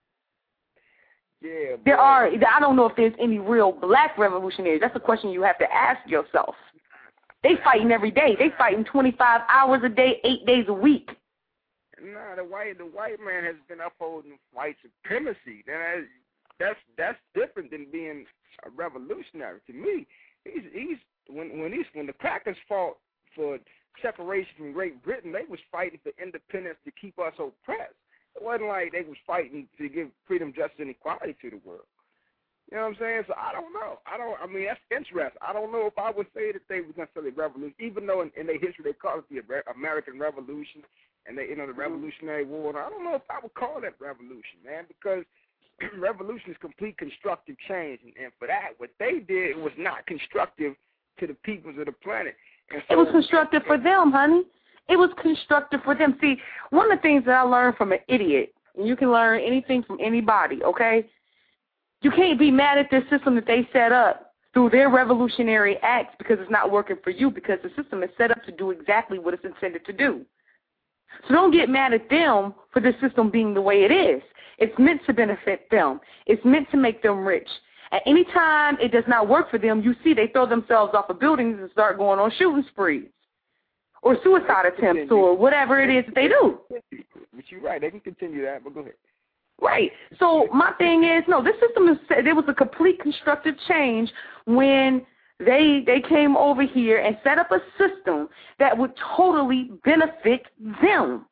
Yeah. There are. I don't know if there's any real black revolutionaries. That's a question you have to ask yourself. They fighting every day. They fighting twenty-five hours a day, eight days a week. Nah, the white the white man has been upholding white supremacy. That's that's that's different than being a revolutionary. To me, he's he's when when he's when the crackers fought for separation from Great Britain, they was fighting for independence to keep us oppressed. It wasn't like they was fighting to give freedom, justice, and equality to the world. You know what I'm saying? So I don't know. I don't. I mean, that's interesting. I don't know if I would say that they was necessarily revolution, even though in, in their history they call it the American Revolution and they, you know, the Revolutionary War. I don't know if I would call that revolution, man, because revolution is complete constructive change, and, and for that, what they did was not constructive to the peoples of the planet. And so, it was constructive for them, honey. It was constructive for them. See, one of the things that I learned from an idiot, and you can learn anything from anybody, okay? You can't be mad at this system that they set up through their revolutionary acts because it's not working for you, because the system is set up to do exactly what it's intended to do. So don't get mad at them for the system being the way it is. It's meant to benefit them. It's meant to make them rich. At any time it does not work for them, you see they throw themselves off of buildings and start going on shooting sprees or suicide attempts or whatever it is that they do. But you're right. They can continue that, but go ahead. Right. So my thing is, no, this system is, there was a complete constructive change when they they came over here and set up a system that would totally benefit them.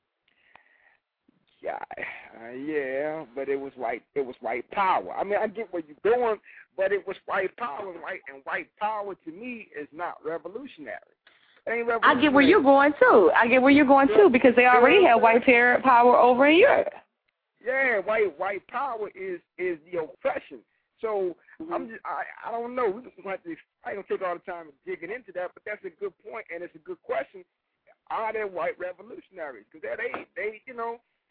Yeah, uh, yeah, but it was white. It was white power. I mean, I get where you're going, but it was white power, and white and white power to me is not revolutionary. It ain't revolutionary. I get where you're going too. I get where you're going too, because they already have white power over in Europe. Yeah, white white power is is the oppression. So mm-hmm. I'm just I, I don't know. We just have to, I ain't gonna take all the time digging into that, but that's a good point and it's a good question. Are there white revolutionaries? Because they they you know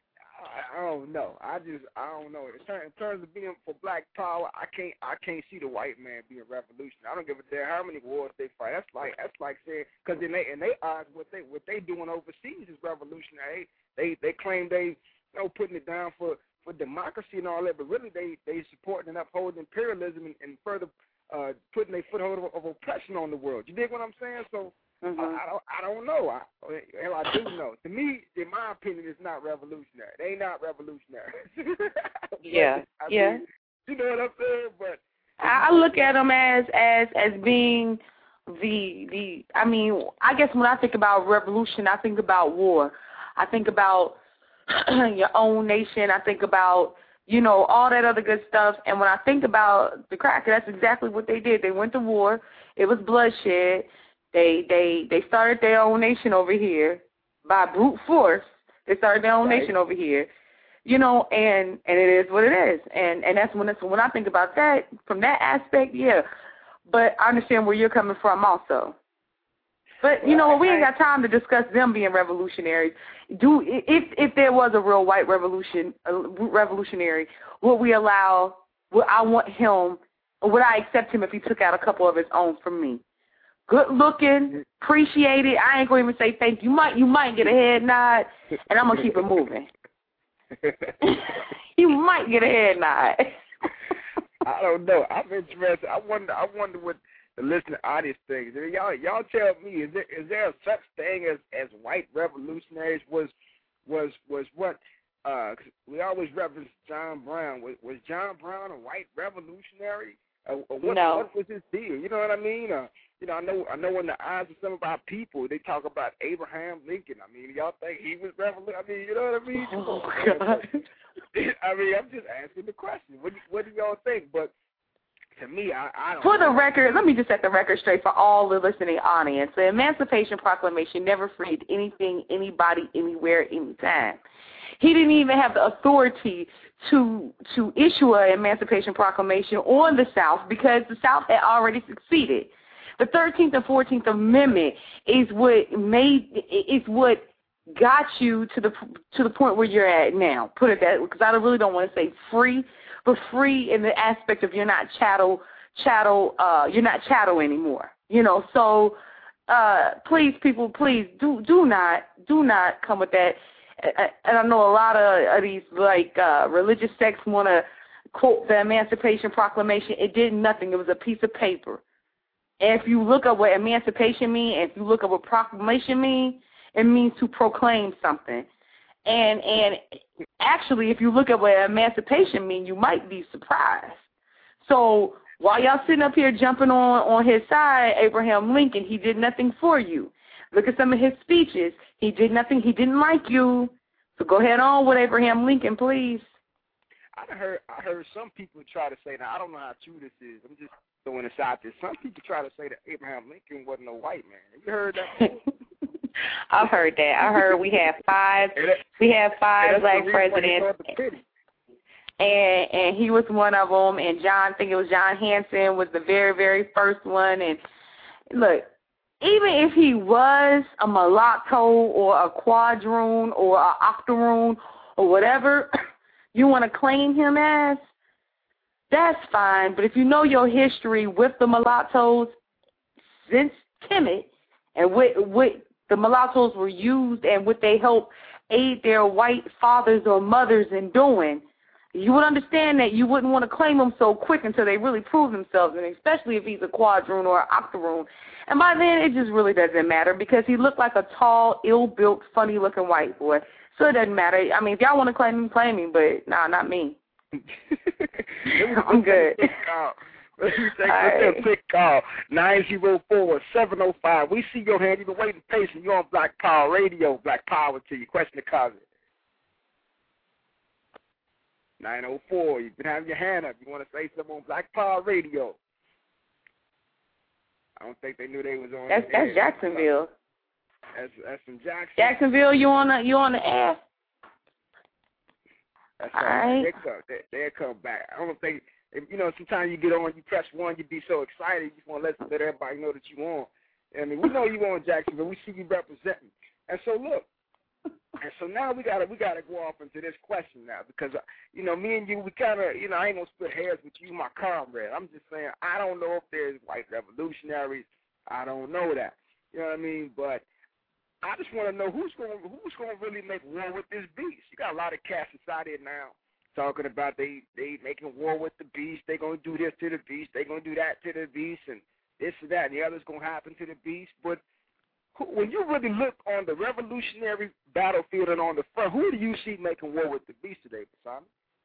I, I don't know. I just I don't know. In, ter- in terms of being for black power, I can't I can't see the white man being revolutionary. I don't give a damn how many wars they fight. That's like that's like saying because in they in they eyes what they what they doing overseas is revolutionary. They they claim they you know putting it down for, for democracy and all that, but really they they supporting and upholding imperialism and, and further uh, putting a foothold of, of oppression on the world. You dig what I'm saying? So. Mm-hmm. I, I don't. I don't know. I, hell, I do know. To me, in my opinion, it's not revolutionary. They ain't not revolutionary. yeah. I yeah. Mean, you know what I'm saying? But I look at them as as as being the the. I mean, I guess when I think about revolution, I think about war. I think about your own nation. I think about you know all that other good stuff. And when I think about the cracker, that's exactly what they did. They went to war. It was bloodshed. They they they started their own nation over here by brute force. They started their own right. nation over here, you know, and and it is what it is. And and that's when it's, when I think about that from that aspect, yeah. But I understand where you're coming from also. But you well, know, we I, ain't got time to discuss them being revolutionaries. Do if if there was a real white revolution a revolutionary, would we allow? Would I want him? Or would I accept him if he took out a couple of his own from me? Good looking, appreciate it. I ain't gonna even say thank you. You might you might get a head nod, and I'm gonna keep it moving. You might get a head nod. I don't know. I'm interested. I wonder. I wonder what the listening audience thinks. Y'all, y'all tell me. Is there is there such thing as, as white revolutionaries? Was was was what? Uh, we always reference John Brown. Was was John Brown a white revolutionary? Uh, what, no. What was his deal? You know what I mean? Uh, you know, I know, I know. In the eyes of some of our people, they talk about Abraham Lincoln. I mean, y'all think he was revolutionary? I mean, you know what I mean? Oh God. I mean, I'm just asking the question. What do, what do y'all think? But to me, I, I don't. For the know. record, let me just set the record straight for all the listening audience. The Emancipation Proclamation never freed anything, anybody, anywhere, anytime. He didn't even have the authority to to issue an Emancipation Proclamation on the South because the South had already succeeded. The thirteenth and fourteenth Amendment is what made is what got you to the to the point where you're at now. Put it that because I really don't want to say free, but free in the aspect of you're not chattel chattel uh, you're not chattel anymore. You know, so uh, please, people, please do do not do not come with that. And I know a lot of, of these like uh, religious sects want to quote the Emancipation Proclamation. It did nothing. It was a piece of paper. And if you look up what emancipation means, and if you look up what proclamation means, it means to proclaim something. And and actually, if you look at what emancipation means, you might be surprised. So while y'all sitting up here jumping on, on his side, Abraham Lincoln, he did nothing for you. Look at some of his speeches. He did nothing. He didn't like you. So go ahead on with Abraham Lincoln, please. I heard I heard some people try to say, now I don't know how true this is. I'm just throwing this out there. Some people try to say that Abraham Lincoln wasn't a white man. Have you heard that? I've heard that. I heard we have five. We have five black presidents, and and he was one of them. And John, I think it was John Hanson, was the very very first one. And look, even if he was a mulatto or a quadroon or an octoroon or whatever you want to claim him as, that's fine. But if you know your history with the mulattoes since Kemet and with, with the mulattoes were used and what they helped aid their white fathers or mothers in doing, you would understand that you wouldn't want to claim them so quick until they really prove themselves, and especially if he's a quadroon or an octoroon. And by then, it just really doesn't matter because he looked like a tall, ill-built, funny-looking white boy. So it doesn't matter. I mean, if y'all want to claim him, claim him, but nah, not me. I'm good. Let me take a quick call. nine zero four, seven oh five. We see your hand. You've been waiting patient. You're on Black Power Radio. Black Power to you. Question or comment? nine oh four. You can have your hand up. You want to say something on Black Power Radio. I don't think they knew they was on. That's the that's air. Jacksonville. That's that's from Jackson. Jacksonville, you on the you on the air? That's all right. right. They come, they, they'll come back. I don't think. You know, sometimes you get on, you press one, you be so excited, you just want to let, let everybody know that you on. I mean, we know you on Jacksonville. We see you representing. And so, look, And so now we gotta we gotta go off into this question now because uh, you know me and you we kind of you know I ain't gonna split hairs with you, my comrade. I'm just saying I don't know if there's white revolutionaries. I don't know that. You know what I mean? But I just want to know who's going who's going to really make war with this beast. You got a lot of cats inside here now talking about they they making war with the beast. They gonna do this to the beast. They gonna do that to the beast, and this and that and the other's gonna happen to the beast. But when you really look on the revolutionary battlefield and on the front, who do you see making war with the beast today, Basana?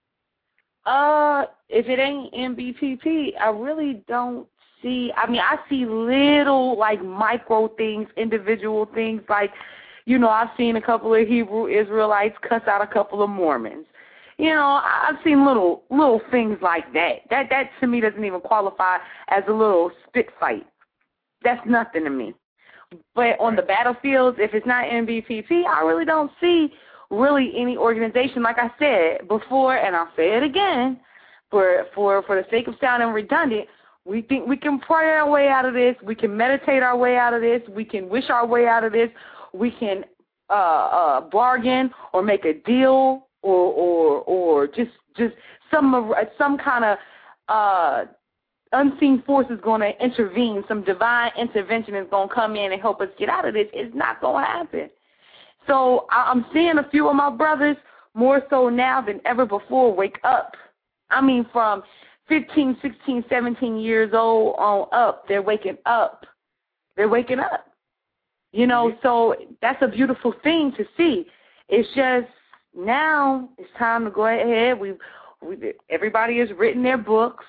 Uh, if it ain't M B P P, I really don't see. I mean, I see little, like, micro things, individual things. Like, you know, I've seen a couple of Hebrew Israelites cuss out a couple of Mormons. You know, I've seen little little things like that. That, that to me, doesn't even qualify as a little spit fight. That's nothing to me. But on the battlefields, if it's not M B P P, I really don't see really any organization. Like I said before, and I'll say it again, for for for the sake of sounding redundant, we think we can pray our way out of this. We can meditate our way out of this. We can wish our way out of this. We can uh, uh, bargain or make a deal or or or just just some some kind of uh, unseen force is going to intervene. Some divine intervention is going to come in and help us get out of this. It's not going to happen. So I'm seeing a few of my brothers more so now than ever before wake up. I mean, from fifteen, sixteen, seventeen years old on up, they're waking up. They're waking up. You know, so that's a beautiful thing to see. It's just now it's time to go ahead. We've, we everybody has written their books,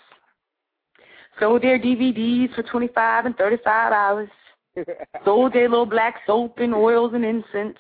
sold their D V Ds for twenty-five and thirty-five dollars, sold their little black soap and oils and incense.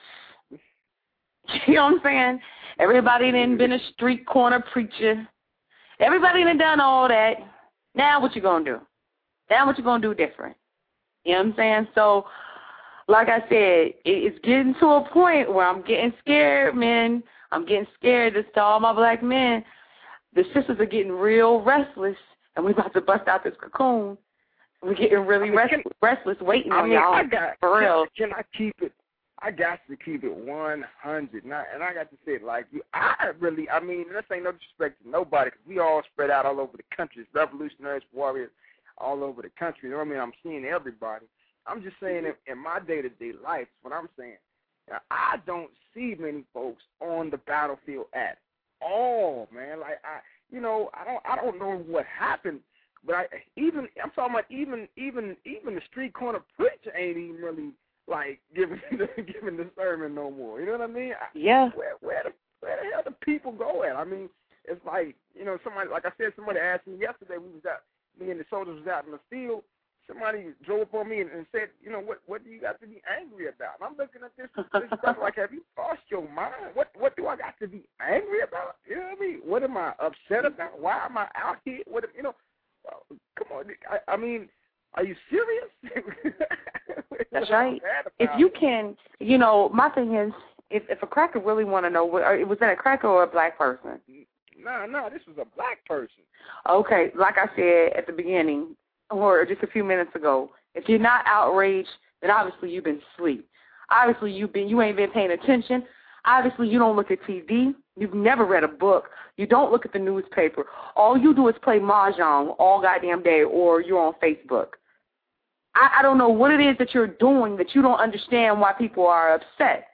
You know what I'm saying? Everybody done been a street corner preacher. Everybody done done all that. Now what you gonna do? Now what you gonna do different? You know what I'm saying? So, like I said, it's getting to a point where I'm getting scared, man. I'm getting scared just to all my black men. The sisters are getting real restless, and we about to bust out this cocoon. We're getting really I mean, restless, can, restless waiting I on mean, y'all, I got, for real. Can, can I keep it? I got to keep it one hundred, and I, and I got to say it like you. I really, I mean, this ain't no disrespect to nobody, because we all spread out all over the country. It's revolutionaries, warriors, all over the country. You know what I mean? I'm seeing everybody. I'm just saying in, in my day-to-day life, what I'm saying, I don't see many folks on the battlefield at all, man. Like, I, you know, I don't, I don't know what happened, but I even, I'm talking about even, even, even the street corner preacher ain't even really like giving the, giving the sermon no more. You know what I mean? Yeah. Where, where the, where the hell do people go at? I mean, it's like, you know, somebody, like I said, somebody asked me yesterday. We was out, me and the soldiers was out in the field. Somebody drove up on me and, and said, you know, what what do you got to be angry about? And I'm looking at this, this stuff like, have you lost your mind? What what do I got to be angry about? You know what I mean? What am I upset about? Why am I out here? What you know? Well, come on, I, I mean, are you serious? That's right. If you can, you know, my thing is, if if a cracker really want to know, was that a cracker or a black person? No, no, this was a black person. Okay, like I said at the beginning, or just a few minutes ago, if you're not outraged, then obviously you've been asleep. Obviously you've been, you ain't been paying attention. Obviously you don't look at T V. You've never read a book. You don't look at the newspaper. All you do is play mahjong all goddamn day, or you're on Facebook. I, I don't know what it is that you're doing that you don't understand why people are upset.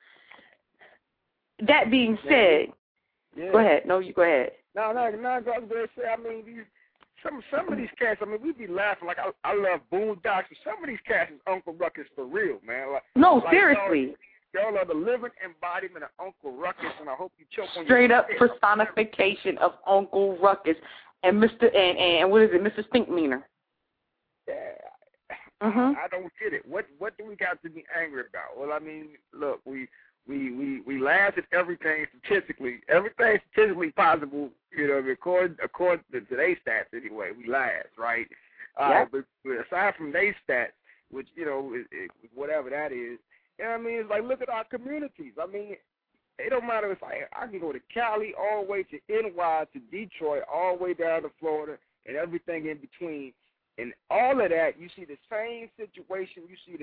That being said, yeah. Go ahead. No, you go ahead. No, no, no. I was going to say, I mean, these, Some some of these cats, I mean, we be laughing like I, I love Boondocks, but some of these cats is Uncle Ruckus for real, man. Like, no, like seriously. Y'all, y'all are the living embodiment of Uncle Ruckus, and I hope you choke on Straight your up head. Personification of Uncle Ruckus and Mister and, and what is it, Mister Stinkmeaner. Yeah, mm-hmm. I, I don't get it. What what do we got to be angry about? Well, I mean, look, we. We, we we laugh at everything statistically. Everything statistically possible, you know, according, according to today's stats anyway, we laugh, right? Uh, yeah. but, but aside from today's stats, which, you know, it, it, whatever that is, you know what I mean? It's like, look at our communities. I mean, it don't matter if I, I can go to Cali all the way to N Y to Detroit, all the way down to Florida and everything in between. And all of that, you see the same situation. You see the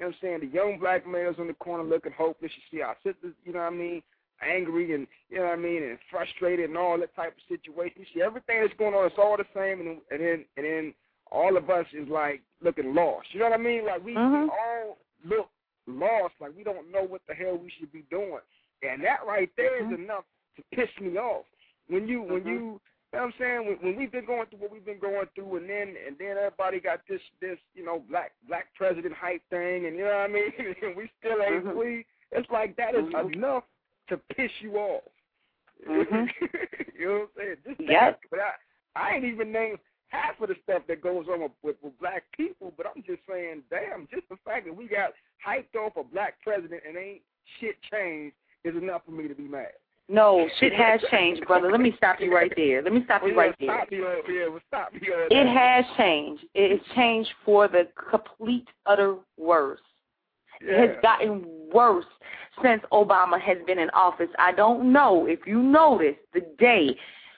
know what I'm saying, the young black males on the corner looking hopeless. You see our sisters, you know what I mean, angry and, you know what I mean, and frustrated and all that type of situation. You see everything that's going on, it's all the same, and, and then and then all of us is, like, looking lost. You know what I mean? Like, we, mm-hmm. we all look lost, like we don't know what the hell we should be doing. And that right there mm-hmm. is enough to piss me off. When you, when mm-hmm. you, you know what I'm saying, when, when we've been going through what we've been going through, and then and then everybody got this, this you know, black black president hype thing, and you know what I mean, and we still ain't mm-hmm. free. It's like that is mm-hmm. enough to piss you off. Mm-hmm. You know what I'm saying? Just yep. But I, I ain't even named half of the stuff that goes on with, with, with black people, but I'm just saying, damn, just the fact that we got hyped off a black president and ain't shit changed is enough for me to be mad. No, shit has changed, brother. Let me stop you right there. Let me stop you well, right yeah, there. Stop you over here. Well, stop you over it there. has changed. It has changed for the complete, utter worse. Yeah. It has gotten worse since Obama has been in office. I don't know if you noticed the day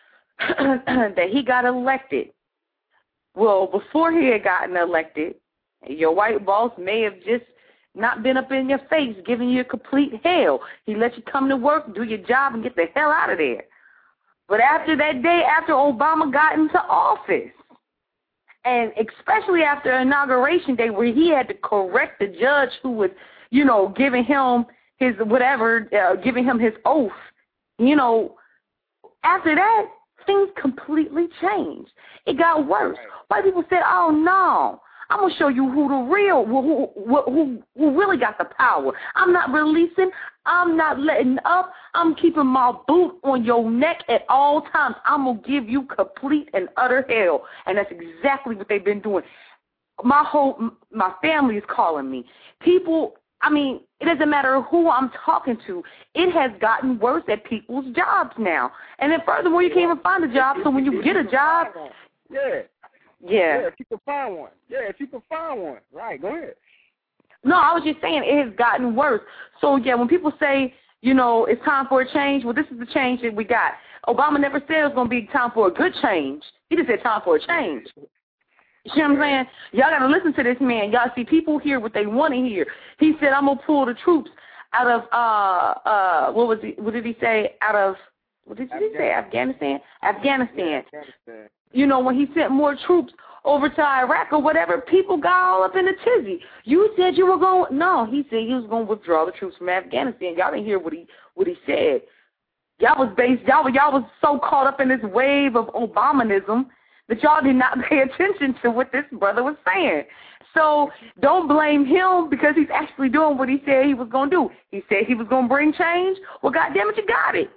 that he got elected. Well, before he had gotten elected, your white boss may have just not been up in your face, giving you a complete hell. He let you come to work, do your job, and get the hell out of there. But after that day, after Obama got into office, and especially after Inauguration Day where he had to correct the judge who was, you know, giving him his whatever, uh, giving him his oath, you know, after that, things completely changed. It got worse. White people said, oh, no. I'm going to show you who the real, who, who, who, who really got the power. I'm not releasing. I'm not letting up. I'm keeping my boot on your neck at all times. I'm going to give you complete and utter hell. And that's exactly what they've been doing. My whole, my family is calling me. People, I mean, it doesn't matter who I'm talking to. It has gotten worse at people's jobs now. And then furthermore, you can't even find a job. So when you get a job, yeah. Yeah. Yeah, if you can find one. Yeah, if you can find one. Right, go ahead. No, I was just saying it has gotten worse. So, yeah, when people say, you know, it's time for a change, well, this is the change that we got. Obama never said it was going to be time for a good change. He just said time for a change. You see what I'm saying? Y'all got to listen to this man. Y'all see people hear what they want to hear. He said, I'm going to pull the troops out of, uh, uh, what was he, what did he say, out of, what did he say, Afghanistan? Afghanistan. Yeah, Afghanistan. You know, when he sent more troops over to Iraq or whatever, people got all up in a tizzy. You said you were going, no, he said he was going to withdraw the troops from Afghanistan. Y'all didn't hear what he what he said. Y'all was based, y'all, y'all was so caught up in this wave of Obamanism that y'all did not pay attention to what this brother was saying. So don't blame him because he's actually doing what he said he was going to do. He said he was going to bring change. Well, goddamn it, you got it.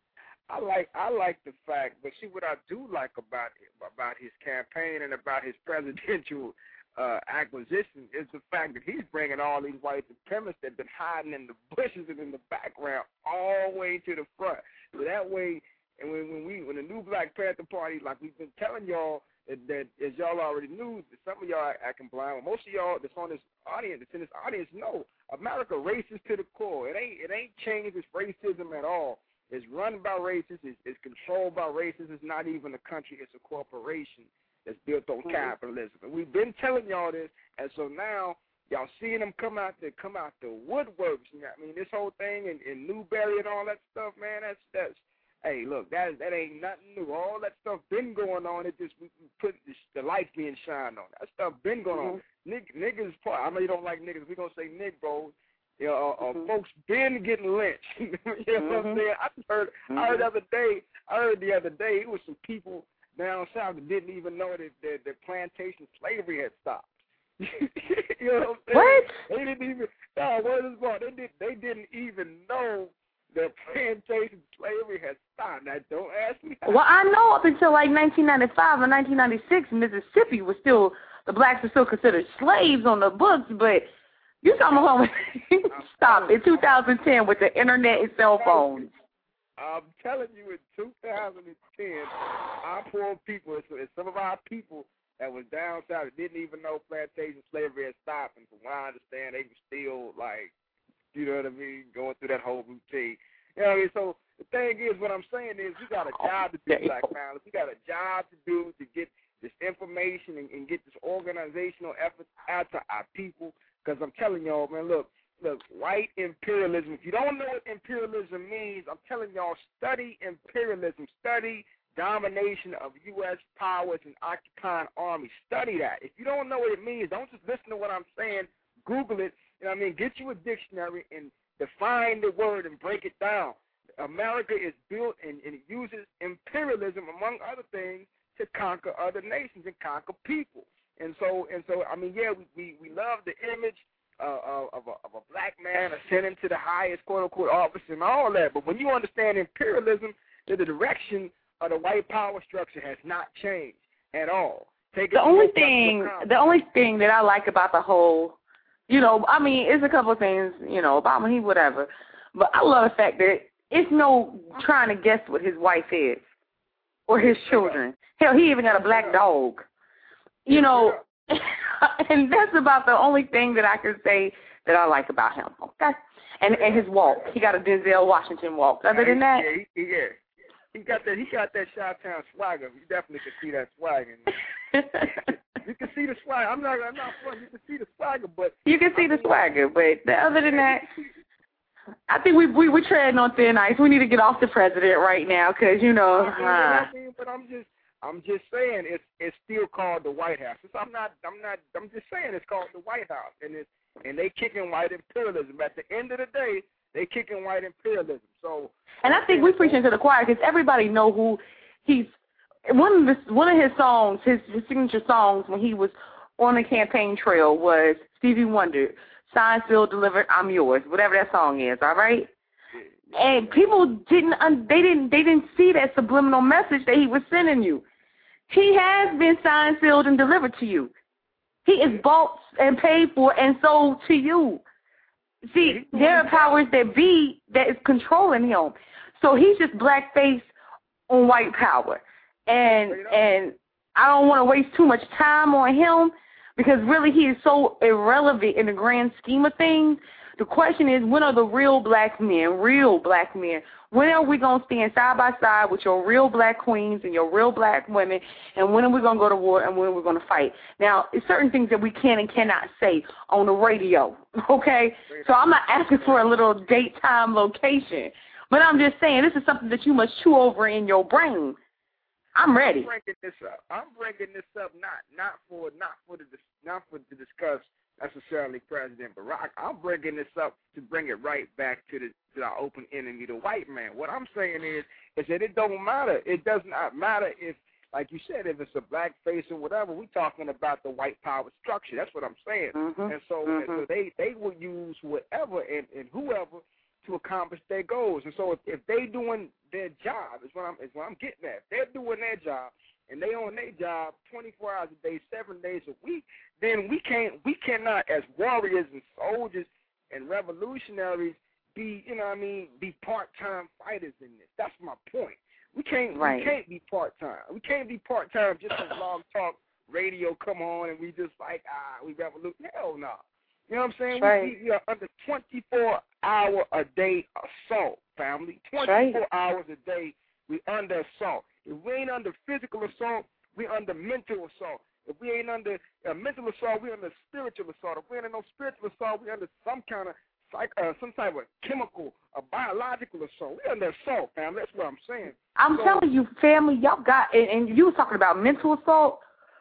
I like I like the fact, but see what I do like about it, about his campaign and about his presidential uh, acquisition is the fact that he's bringing all these white supremacists that have been hiding in the bushes and in the background all the way to the front. So that way, and when, when we when the new Black Panther Party, like we've been telling y'all that, that as y'all already knew, that some of y'all are acting blind. Well, most of y'all that's on this audience, that's in this audience, know America racist to the core. It ain't it ain't changed its racism at all. It's run by racists. It's, it's controlled by racists. It's not even a country. It's a corporation that's built on mm-hmm. capitalism. And we've been telling y'all this, and so now y'all seeing them come out the come out the woodworks. You know, I mean, this whole thing in, in Newberry and all that stuff, man. That's that's. Hey, look, that that ain't nothing new. All that stuff been going on. It just we, we put the, the lights being shined on. That stuff been going on. Mm-hmm. Nig, niggas, I know you don't like niggas. We gonna say niggas. You know, uh, mm-hmm. uh, folks been getting lynched. You know mm-hmm. what I'm saying? I heard, mm-hmm. I heard the other day. I heard the other day it was some people down south that didn't even know that that, that plantation slavery had stopped. You know what I'm saying? What? They didn't even. No, what is wrong? They did. They didn't even know that plantation slavery had stopped. Now, don't ask me how. Well, I know up until like nineteen ninety-five or nineteen ninety-six, Mississippi was still the blacks were still considered slaves on the books, but. You talking about stop in two thousand ten with the internet and cell phones. I'm telling you, in two thousand ten, our poor people, and some of our people that was down south that didn't even know plantation slavery had stopped, and from what I understand, they were still like, you know what I mean, going through that whole routine. You know what I mean? So the thing is, what I'm saying is, we got a job to do, Black Panthers. We got a job to do to get this information and, and get this organizational effort out to our people. Because I'm telling y'all, man, look, look, white imperialism. If you don't know what imperialism means, I'm telling y'all, study imperialism. Study domination of U S powers and occupying armies. Study that. If you don't know what it means, don't just listen to what I'm saying. Google it. You know what I mean? Get you a dictionary and define the word and break it down. America is built and, and it uses imperialism, among other things, to conquer other nations and conquer people. And so, and so, I mean, yeah, we, we, we love the image uh, of, a, of a black man ascending to the highest quote-unquote office and all that. But when you understand imperialism, that the direction of the white power structure has not changed at all. Take the only thing, the only thing that I like about the whole, you know, I mean, it's a couple of things, you know, Obama, he whatever, but I love the fact that it's no trying to guess what his wife is or his children. Hell, he even got a black dog, you know, and that's about the only thing that I can say that I like about him. Okay, and and his walk, he got a Denzel Washington walk. Other than that, yeah, he, yeah. He got that. He got that Chi-Town swagger. You definitely can see that swagger. You can see the swagger. I'm not. I'm not funny. You can see the swagger, but you can see the swagger. But other than that, I think we we we're treading on thin ice. We need to get off the president right now, because you know. I mean, uh, I mean, but I'm just. I'm just saying it's it's still called the White House. It's, I'm not. I'm not. I'm just saying it's called the White House, and it's and they kicking white imperialism. At the end of the day, they kicking white imperialism. So, and I think we preaching to the choir, because everybody know who he's. One of the, one of his songs, his, his signature songs when he was on the campaign trail was Stevie Wonder, "Signed, Sealed, Delivered, I'm Yours," whatever that song is. All right. And people didn't. They didn't. They didn't see that subliminal message that he was sending you. He has been signed, sealed, and delivered to you. He is bought and paid for and sold to you. See, there are powers that be that is controlling him. So he's just blackface on white power. And and I don't want to waste too much time on him, because really he is so irrelevant in the grand scheme of things. The question is, when are the real black men, real black men, when are we going to stand side by side with your real black queens and your real black women, and when are we going to go to war, and when are we going to fight? Now, it's certain things that we can and cannot say on the radio, okay? So I'm not asking for a little date, time, location, but I'm just saying this is something that you must chew over in your brain. I'm ready. I'm bringing this up. I'm bringing this up not not for not for the not for to discuss necessarily President Barack. I'm bringing this up to bring it right back to the to our open enemy, the white man. What I'm saying is, is that it don't matter. It does not matter if, like you said, if it's a black face or whatever. We're talking about the white power structure. That's what I'm saying. Mm-hmm. And so, mm-hmm. and so they they will use whatever and, and whoever to accomplish their goals. And so if, if they doing their job, is what I'm is what I'm getting at. If they're doing their job and they on their job twenty-four hours a day, seven days a week, then we can't we cannot, as warriors and soldiers and revolutionaries, be, you know what I mean, be part-time fighters in this. That's my point. We can't right. we can't be part-time. We can't be part-time just as Blog Talk Radio come on and we just like, ah, we revolute. Hell no. You know what I'm saying? Right. We, we are under twenty-four hour a day assault, family. twenty-four right. hours a day, we under assault. If we ain't under physical assault, we under mental assault. If we ain't under uh, mental assault, we under spiritual assault. If we ain't under no spiritual assault, we under some kind of psych, uh, some type of chemical, a biological assault. We under assault, family. That's what I'm saying. I'm so, telling you, family, y'all got, and, and you were talking about mental assault.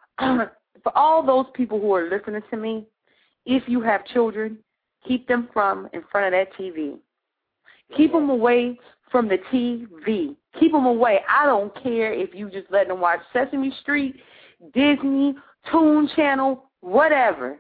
For all those people who are listening to me, if you have children, keep them from in front of that T V. Keep them away from the T V. Keep them away. I don't care if you just let them watch Sesame Street, Disney, Toon Channel, whatever.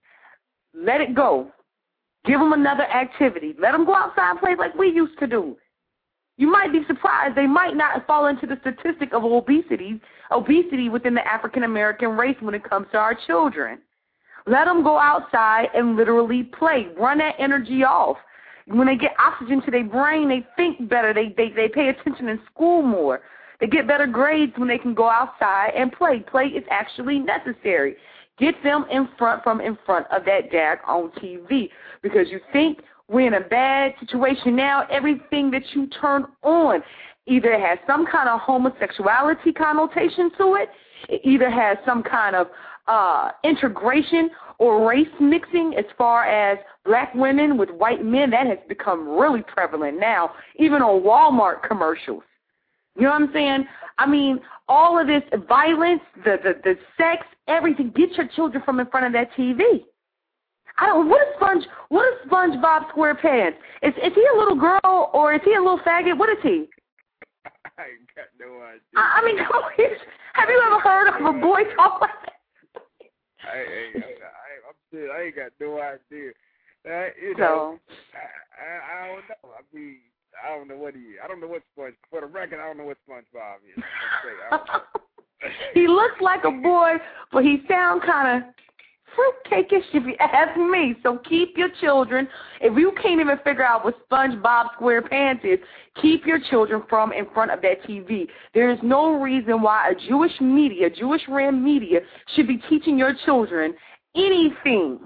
Let it go. Give them another activity. Let them go outside and play like we used to do. You might be surprised. They might not fall into the statistic of obesity, obesity within the African-American race when it comes to our children. Let them go outside and literally play. Run that energy off. When they get oxygen to their brain, they think better. They, they, they pay attention in school more. They get better grades when they can go outside and play. Play is actually necessary. Get them in front from in front of that dag on T V, because you think we're in a bad situation now. Everything that you turn on either has some kind of homosexuality connotation to it. It either has some kind of uh, integration or race mixing as far as black women with white men. That has become really prevalent now, even on Walmart commercials. You know what I'm saying? I mean, all of this violence, the, the, the sex, everything, get your children from in front of that T V. I don't. What is Sponge? What is SpongeBob SquarePants? Is is he a little girl or is he a little faggot? What is he? I ain't got no idea. I, I mean, have you ever heard of a boy talk like that? I ain't. I, I, I'm still, I ain't got no idea. Uh, you So, know, I, I, I don't know. I mean, I don't know what he is. I don't know what Sponge. For the record, I don't know what SpongeBob is. I don't know. he looks like a boy, but he sounds kind of fruitcake-ish if you ask me. So keep your children. If you can't even figure out what SpongeBob SquarePants is, keep your children from in front of that T V. There is no reason why a Jewish media, Jewish ran media, should be teaching your children anything,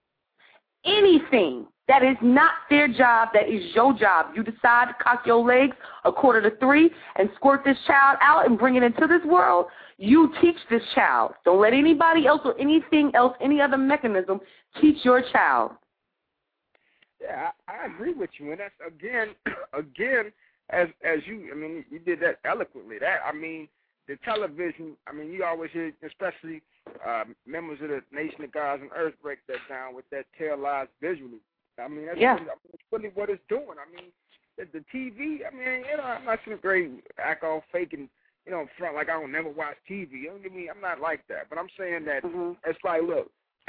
anything. That is not their job. That is your job. You decide to cock your legs a quarter to three and squirt this child out and bring it into this world. You teach this child. Don't let anybody else or anything else, any other mechanism, teach your child. Yeah, I, I agree with you. And that's, again, again, as as you, I mean, you did that eloquently. That, I mean, the television, I mean, you always hear, especially uh, members of the Nation of Gods and Earth break that down with that televised visually. I mean, that's, yeah. really, I mean, that's really what it's doing. I mean, the, the T V, I mean, you know, I'm not some great act all fake and, you know, front like I don't never watch T V. Don't get me, I'm not like that. But I'm saying that mm-hmm. it's like, look,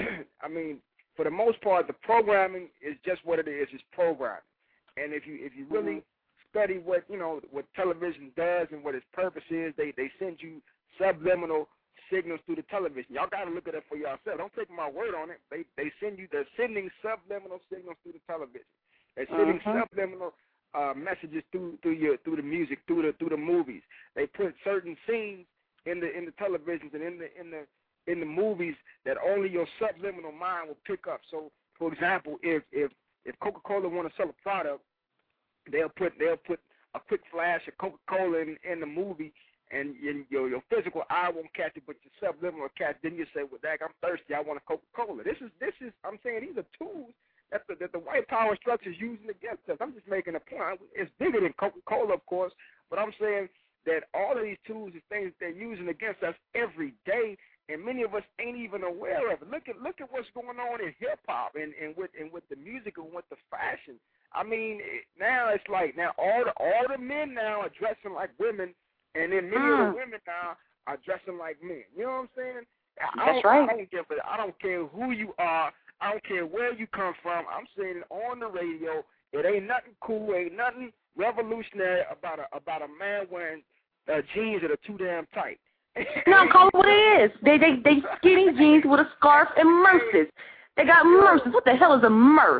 I mean, for the most part, the programming is just what it is. It's programming. And if you if you really mm-hmm. study what, you know, what television does and what its purpose is, they, they send you subliminal signals through the television. Y'all got to look at it for yourself. Don't take my word on it. They they send you, they're sending subliminal signals through the television. They're sending uh-huh. subliminal uh, messages through through your through the music, through the through the movies. They put certain scenes in the in the televisions and in the in the in the movies that only your subliminal mind will pick up. So, for example, if if if Coca-Cola want to sell a product, they'll put they'll put a quick flash of Coca-Cola in, in the movie. And your your physical eye won't catch it, but your subliminal will catch. Then you say, "Well, Dag, I'm thirsty. I want a Coca-Cola." This is this is. I'm saying these are tools that the that the white power structure is using against us. I'm just making a point. It's bigger than Coca-Cola, of course, but I'm saying that all of these tools are things they're using against us every day, and many of us ain't even aware of it. Look at look at what's going on in hip hop and, and with and with the music and with the fashion. I mean, it, now it's like now all the all the men now are dressing like women. And then many mm. of the women now are dressing like men. You know what I'm saying? I That's don't, right. I don't, give a, I don't care who you are. I don't care where you come from. I'm saying it on the radio. It ain't nothing cool. Ain't nothing revolutionary about a about a man wearing uh, jeans that are too damn tight. No, call it what it is. They they they skinny jeans with a scarf and merces. They got merces. What the hell is a merce?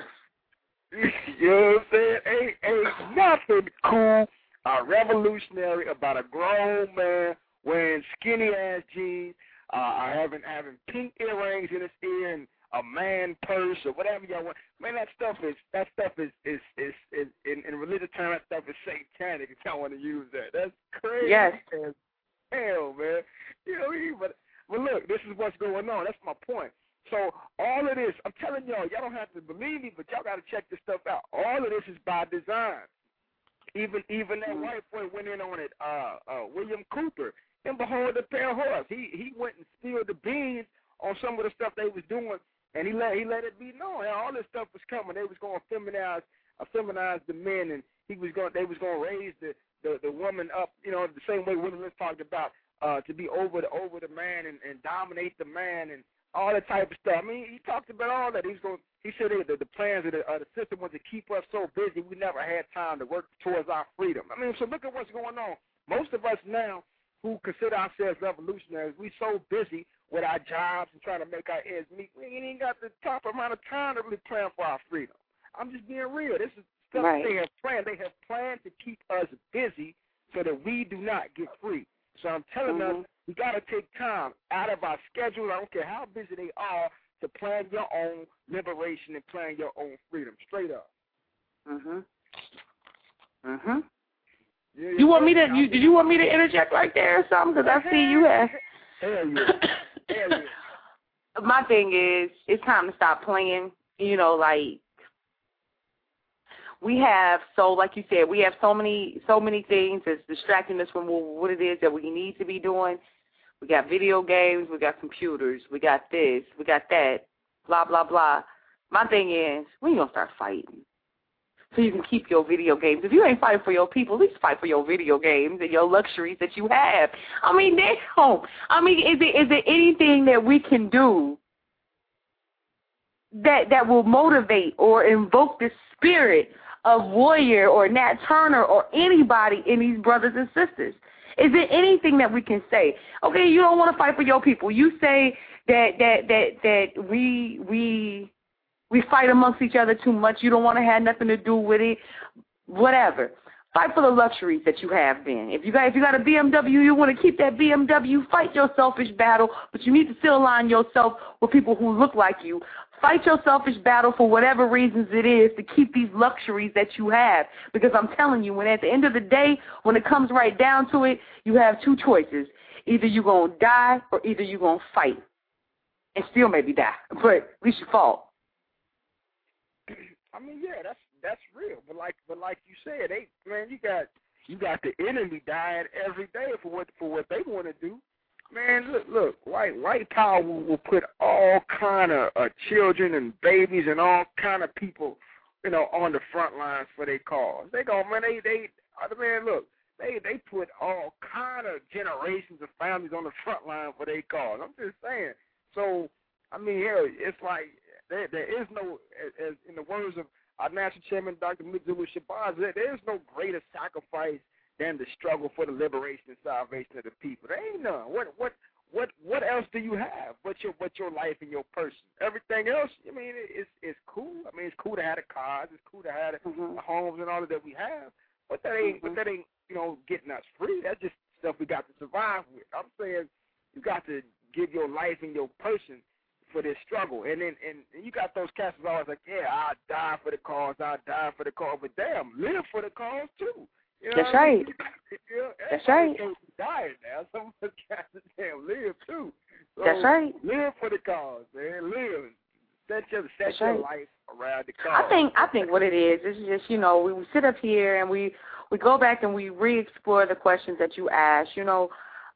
You know what I'm saying? Ain't ain't nothing cool. Uh, revolutionary about a grown man wearing skinny ass jeans, uh, having having pink earrings in his ear and a man purse or whatever y'all want. Man, that stuff is that stuff is is is, is in, in religious terms, that stuff is satanic. If y'all want to use that, that's crazy. Yes. As hell, man. You know, but but look, this is what's going on. That's my point. So all of this, I'm telling y'all, y'all don't have to believe me, but y'all got to check this stuff out. All of this is by design. Even even that white boy went in on it, uh, uh, William Cooper, and behold the pale horse. He he went and spilled the beans on some of the stuff they was doing, and he let he let it be known. And all this stuff was coming. They was going to feminize, uh, feminize the men, and he was going. They was going to raise the, the, the woman up, you know, the same way William Lynch talked about, uh, to be over the over the man and, and dominate the man and all that type of stuff. I mean, he talked about all that. He was going. He said that the plans of the, uh, the system was to keep us so busy we never had time to work towards our freedom. I mean, so look at what's going on. Most of us now who consider ourselves revolutionaries, we so busy with our jobs and trying to make our ends meet, we ain't even got the proper amount of time to really plan for our freedom. I'm just being real. This is stuff right. They have planned. They have planned to keep us busy so that we do not get free. So I'm telling mm-hmm. us, we got to take time out of our schedule. I don't care how busy they are, to plan your own liberation and plan your own freedom. Straight up. Mhm. Mhm. Yeah, you want me to? You, did you want me to interject right there or something? Because I see you have Hell yeah. Hell yeah. My thing is, it's time to stop playing. You know, like, we have, so like you said, we have so many so many things that's distracting us from what it is that we need to be doing. We got video games, we got computers, we got this, we got that, blah, blah, blah. My thing is, when you going to start fighting? So you can keep your video games. If you ain't fighting for your people, at least fight for your video games and your luxuries that you have. I mean, damn. I mean, is it is there anything that we can do that that will motivate or invoke the spirit of Warrior or Nat Turner or anybody in these brothers and sisters? Is there anything that we can say? Okay, you don't want to fight for your people. You say that that that that we we we fight amongst each other too much. You don't want to have nothing to do with it. Whatever. Fight for the luxuries that you have then. If you got if you got a B M W, you want to keep that B M W. Fight your selfish battle, but you need to still align yourself with people who look like you. Fight your selfish battle for whatever reasons it is to keep these luxuries that you have. Because I'm telling you, when at the end of the day, when it comes right down to it, you have two choices. Either you're going to die or either you're going to fight. And still maybe die. But at least you fall. I mean, yeah, that's that's real. But like but like you said, they man, you got you got the enemy dying every day for what for what they want to do. Man, look, look, white white power will, will put all kind of uh, children and babies and all kind of people, you know, on the front lines for their cause. They go, man, they, they, man, look, they, they put all kind of generations of families on the front line for their cause. I'm just saying. So, I mean, hell, it's like there, there is no, as in the words of our national chairman, Doctor Malik Zulu Shabazz, there, there is no greater sacrifice than the struggle for the liberation and salvation of the people. There ain't none. What what what what else do you have but your but your life and your person? Everything else, I mean, it's it's cool. I mean, it's cool to have the cars, it's cool to have the, mm-hmm. the homes and all of that we have. But that ain't mm-hmm. but that ain't you know getting us free. That's just stuff we got to survive with. I'm saying you got to give your life and your person for this struggle. And then and, and you got those cats who's always like, yeah, I die for the cause, I die for the cause. But damn, live for the cause too. You know That's right. You know, That's right. Dying now. Some of us got to damn live too. So That's right. Live for the cause, man. Live. Set your set That's your right. life around the cause. I think I think what it is is just you know we, we sit up here and we we go back and we re-explore the questions that you asked. You know,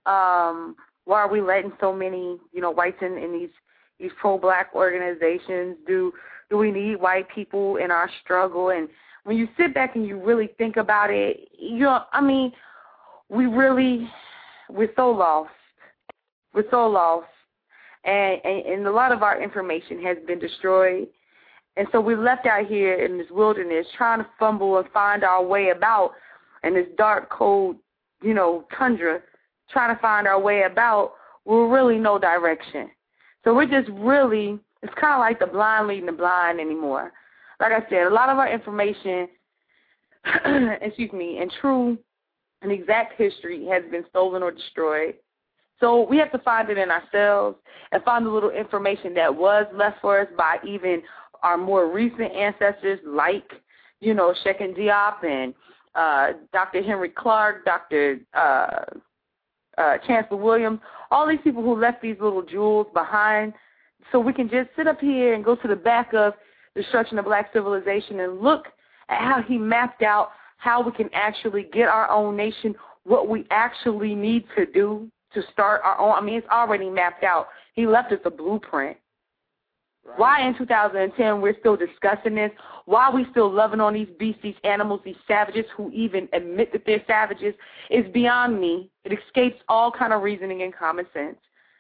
um, why are we letting so many you know whites in, in these these pro-black organizations? Do do we need white people in our struggle? And when you sit back and you really think about it, you know, I mean, we really, we're so lost. We're so lost. And, and, and a lot of our information has been destroyed. And so we're left out here in this wilderness trying to fumble and find our way about in this dark, cold, you know, tundra, trying to find our way about with really no direction. So we're just really, it's kind of like the blind leading the blind anymore. Like I said, a lot of our information, excuse me, and true and exact history has been stolen or destroyed. So we have to find it in ourselves and find the little information that was left for us by even our more recent ancestors like, you know, Shekin Diop and uh, Doctor Henry Clark, Doctor Uh, uh, Chancellor Williams, all these people who left these little jewels behind so we can just sit up here and go to the back of Destruction of Black Civilization and look at how he mapped out how we can actually get our own nation, what we actually need to do to start our own. I mean, it's already mapped out. He left us a blueprint. Right. Why in two thousand ten we're still discussing this? Why are we still loving on these beasts, these animals, these savages who even admit that they're savages is beyond me. It escapes all kind of reasoning and common sense.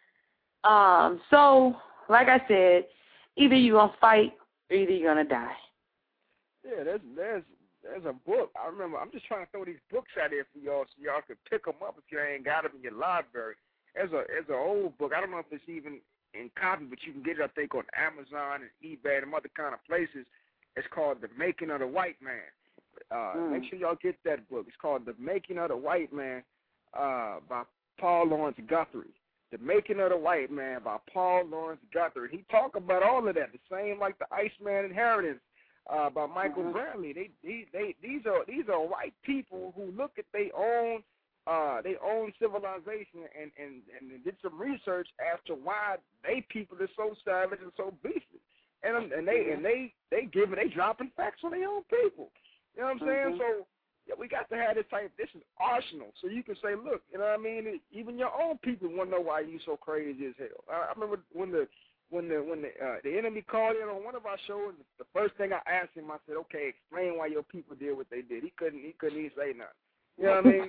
Um, so, like I said, either you're going to fight or either you're going to die. Yeah, there's, there's, there's a book. I remember, I'm just trying to throw these books out there for y'all so y'all can pick them up if you ain't got them in your library. There's a, there's an old book. I don't know if it's even in copy, but you can get it, I think, on Amazon and eBay and other kind of places. It's called The Making of the White Man. Uh, mm. Make sure y'all get that book. It's called The Making of the White Man uh, by Paul Laurence Guthrie. The Making of the White Man by Paul Laurence Guthrie. He talk about all of that, the same like the Iceman Inheritance uh, by Michael mm-hmm. Brantley. They, they, they, these are these are white people who look at their own uh, they own civilization and, and, and did some research as to why they people are so savage and so beastly. And and they and they they giving they dropping facts on their own people. You know what I'm saying? Mm-hmm. So yeah, we got to have this type. This is arsenal, so you can say, look, you know what I mean? Even your own people want to know why you so crazy as hell. I, I remember when the when the when the uh, the enemy called in on one of our shows. The first thing I asked him, I said, okay, explain why your people did what they did. He couldn't he couldn't even say nothing. You know what I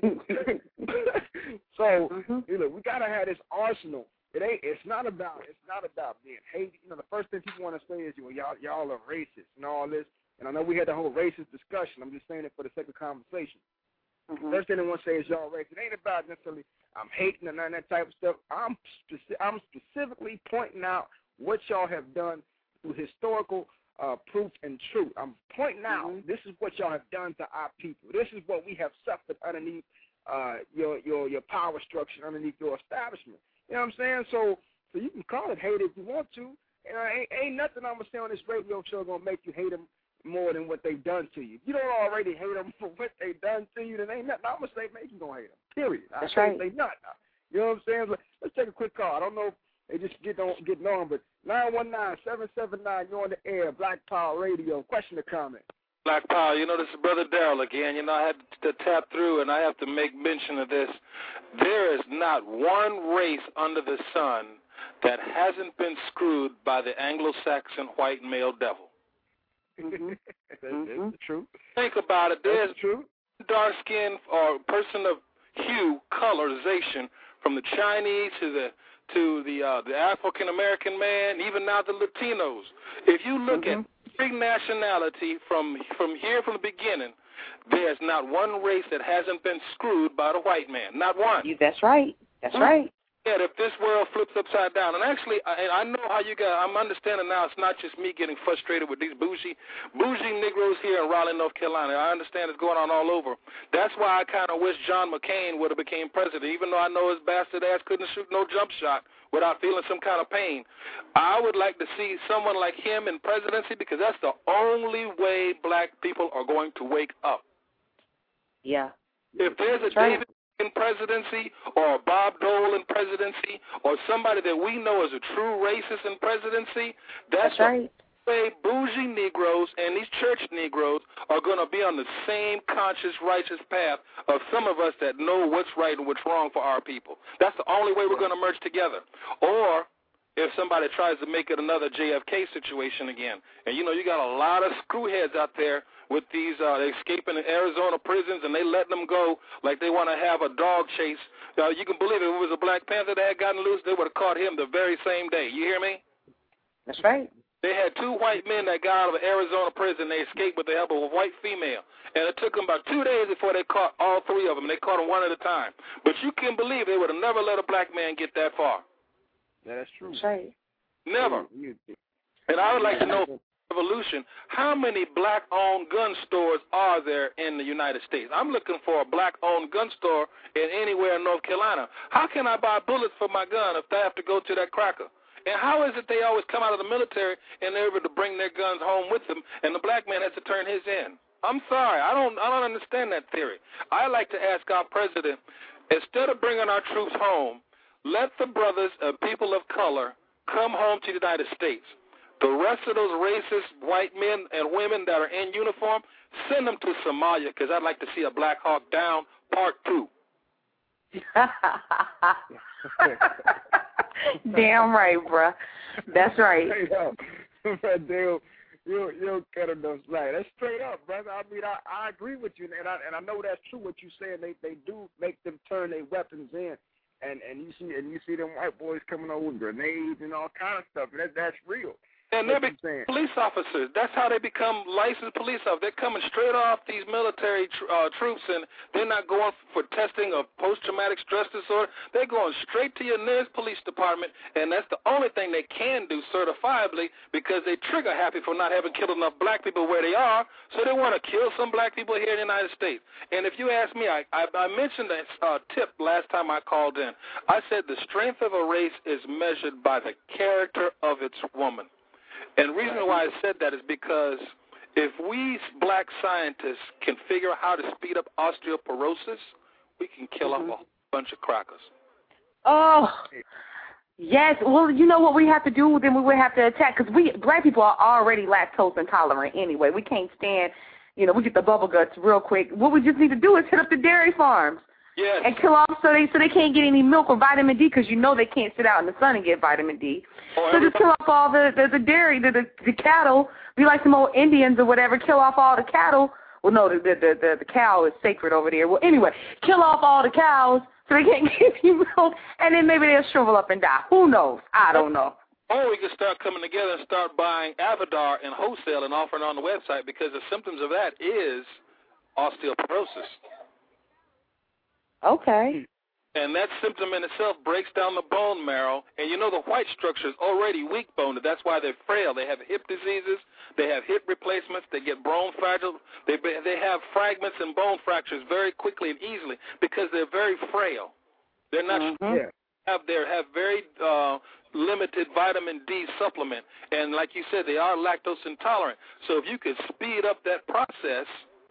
mean? So mm-hmm. you know, we gotta have this arsenal. It ain't. It's not about. It's not about being hate. You know, the first thing people want to say is, "Well, y'all, y'all are racist and all this." And I know we had the whole racist discussion. I'm just saying it for the sake of conversation. Mm-hmm. First thing they want to say is y'all racist. It ain't about necessarily I'm hating and none of that type of stuff. I'm speci- I'm specifically pointing out what y'all have done through historical uh, proof and truth. I'm pointing out mm-hmm. this is what y'all have done to our people. This is what we have suffered underneath uh, your your your power structure, underneath your establishment. You know what I'm saying? So so you can call it hate if you want to. You know, ain't, ain't nothing I'm going to say on this radio show going to make you hate them more than what they've done to you. If you don't already hate them for what they've done to you, then ain't nothing I'm going to say make you going to hate them, period. That's I right. Say nothing. You know what I'm saying? Let's take a quick call. I don't know if they just get on, getting on, but nine one nine, seven seven nine, you're on the air, Black Power Radio. Question or comment? Black Power, you know, this is Brother Darrell again. You know, I had to tap through, and I have to make mention of this. There is not one race under the sun that hasn't been screwed by the Anglo-Saxon white male devil. Mm-hmm. That's, mm-hmm. that's the truth. Think about it. There's that's true. Dark skin or person of hue, colorization, from the Chinese to the to the uh, the African American man, even now the Latinos. If you look mm-hmm. at every nationality from from here from the beginning, there's not one race that hasn't been screwed by the white man. Not one. That's right. That's mm-hmm. right. Yeah, if this world flips upside down, and actually, I, I know how you got. I'm understanding now. It's not just me getting frustrated with these bougie, bougie Negroes here in Raleigh, North Carolina. I understand it's going on all over. That's why I kind of wish John McCain would have became president, even though I know his bastard ass couldn't shoot no jump shot without feeling some kind of pain. I would like to see someone like him in presidency because that's the only way black people are going to wake up. Yeah. If there's a David in presidency or Bob Dole in presidency or somebody that we know is a true racist in presidency, that's, that's right. the way bougie Negroes and these church Negroes are going to be on the same conscious, righteous path of some of us that know what's right and what's wrong for our people. That's the only way we're going to merge together. Or if somebody tries to make it another J F K situation again. And, you know, you got a lot of screwheads out there with these, uh, they escaping in Arizona prisons, and they letting them go like they want to have a dog chase. Uh, you can believe it. If it was a Black Panther that had gotten loose, they would have caught him the very same day. You hear me? That's right. They had two white men that got out of Arizona prison. They escaped with the help of a white female. And it took them about two days before they caught all three of them. They caught them one at a time. But you can believe they would have never let a black man get that far. Yeah, that's true. That's right. Never. And I would like to know, Revolution, how many black-owned gun stores are there in the United States? I'm looking for a black-owned gun store in anywhere in North Carolina. How can I buy bullets for my gun if I have to go to that cracker? And how is it they always come out of the military and they're able to bring their guns home with them, and the black man has to turn his in? I'm sorry. I don't I don't understand that theory. I like to ask our president, instead of bringing our troops home, let the brothers of people of color come home to the United States. The rest of those racist white men and women that are in uniform, send them to Somalia because I'd like to see a Black Hawk Down Part two. Damn right, bruh. That's right. Damn. You you cut them those slack. That's straight up, brother. I mean, I, I agree with you, and I and I know that's true. What you're saying, they they do make them turn their weapons in, and and you see and you see them white boys coming over with grenades and all kind of stuff. And that that's real. And they become police officers. That's how they become licensed police officers. They're coming straight off these military tr- uh, troops, and they're not going for testing of post-traumatic stress disorder. They're going straight to your nearest police department, and that's the only thing they can do certifiably because they trigger happy for not having killed enough black people where they are, so they want to kill some black people here in the United States. And if you ask me, I, I, I mentioned a uh, tip last time I called in. I said the strength of a race is measured by the character of its woman. And the reason why I said that is because if we black scientists can figure out how to speed up osteoporosis, we can kill mm-hmm. off a whole bunch of crackers. Oh, yes. Well, you know what we have to do? Then we would have to attack, because we black people are already lactose intolerant anyway. We can't stand, you know, we get the bubble guts real quick. What we just need to do is hit up the dairy farms. Yes. And kill off so they so they can't get any milk or vitamin D, because you know they can't sit out in the sun and get vitamin D. Oh, so just kill off all the, the, the dairy, the, the the cattle. Be like some old Indians or whatever. Kill off all the cattle. Well, no, the the the, the, the cow is sacred over there. Well, anyway, kill off all the cows so they can't give you milk, and then maybe they'll shrivel up and die. Who knows? I don't know. Or we could start coming together and start buying Avodar in wholesale and offering on the website, because the symptoms of that is osteoporosis. Okay. And that symptom in itself breaks down the bone marrow. And you know the white structure is already weak-boned. That's why they're frail. They have hip diseases. They have hip replacements. They get bone fragile. They they have fragments and bone fractures very quickly and easily because they're very frail. They're not mm-hmm. yeah. have they have very uh, limited vitamin D supplement. And like you said, they are lactose intolerant. So if you could speed up that process,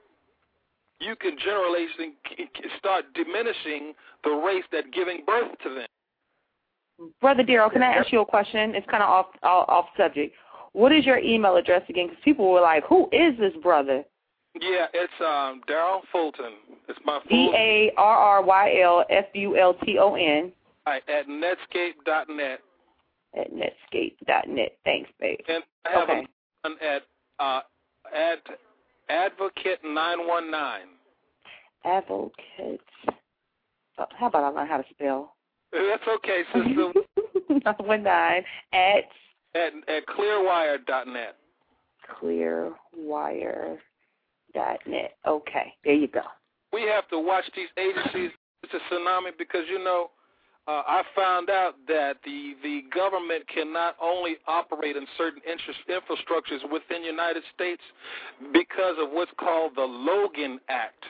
you can generally start diminishing the race that's giving birth to them. Brother Daryl, can I ask you a question? It's kind of off, off off subject. What is your email address again? Because people were like, who is this brother? Yeah, it's um, Daryl Fulton. It's my full D A R R Y L F U L T O N. Right, at netscape dot net. At netscape dot net. Thanks, babe. And I have okay. one at, uh, at Advocate nine one nine. Advocate. Oh, how about I learn how to spell? That's okay, sister. nine one nine at at at clearwire dot net. Clearwire dot net. Okay, there you go. We have to watch these agencies. It's a tsunami because, you know, uh, I found out that the, the government can not only operate in certain interest, infrastructures within the United States because of what's called the Logan Act.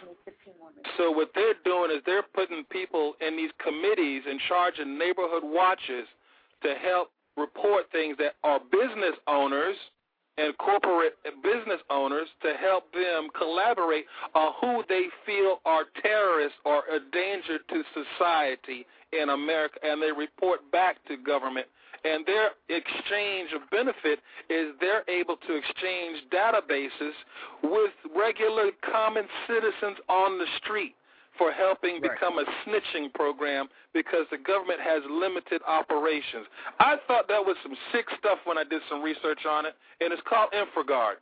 So what they're doing is they're putting people in these committees in charge of neighborhood watches to help report things that are business owners and corporate business owners, to help them collaborate on who they feel are terrorists or a danger to society in America, and they report back to government. And their exchange of benefit is they're able to exchange databases with regular common citizens on the street for helping right. become a snitching program because the government has limited operations. I thought that was some sick stuff when I did some research on it, and it's called InfraGard.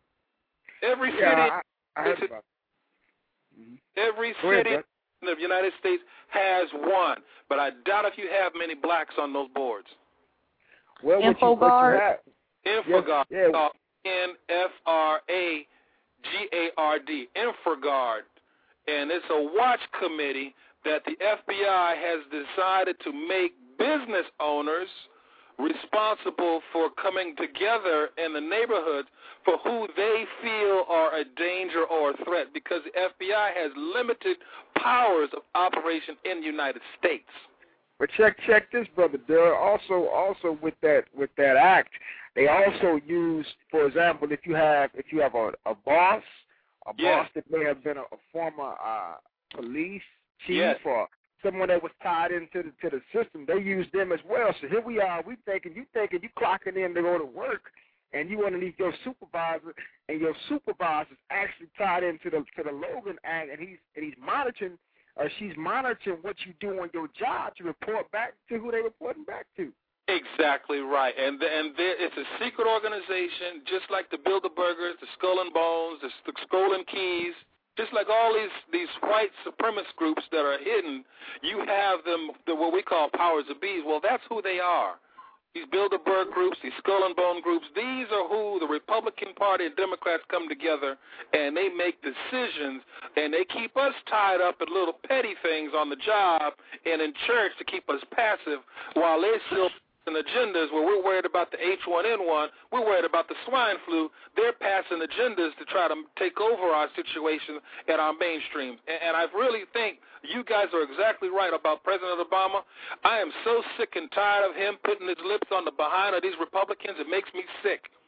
Every yeah, city, I, I heard about mm-hmm. every Go city ahead, in the United States has one, but I doubt if you have many blacks on those boards. Well, InfraGard. InfraGard. Yeah, yeah. N F R A G A R D. InfraGard. And it's a watch committee that the F B I has decided to make business owners responsible for coming together in the neighborhoods for who they feel are a danger or a threat, because the F B I has limited powers of operation in the United States. But check check this, brother. There are also also with that with that act, they also use, for example, if you have if you have a, a boss. A yes. boss that may have been a, a former uh, police chief yes. or someone that was tied into the to the system, they use them as well. So here we are, we thinking you thinking you clocking in to go to work, and you underneath your supervisor, and your supervisor's actually tied into the to the Logan Act, and he's and he's monitoring, or uh, she's monitoring what you do on your job to report back to who they reporting back to. Exactly right, and the, and there, it's a secret organization, just like the Bilderbergers, the Skull and Bones, the, the Skull and Keys, just like all these, these white supremacist groups that are hidden. You have them, the, what we call powers of bees. Well, that's who they are. These Bilderberg groups, these Skull and Bone groups, these are who the Republican Party and Democrats come together, and they make decisions, and they keep us tied up in little petty things on the job and in church to keep us passive while they still agendas where we're worried about the H one N one, we're worried about the swine flu. They're passing agendas to try to take over our situation at our mainstream. And, and I really think you guys are exactly right about President Obama. I am so sick and tired of him putting his lips on the behind of these Republicans. It makes me sick.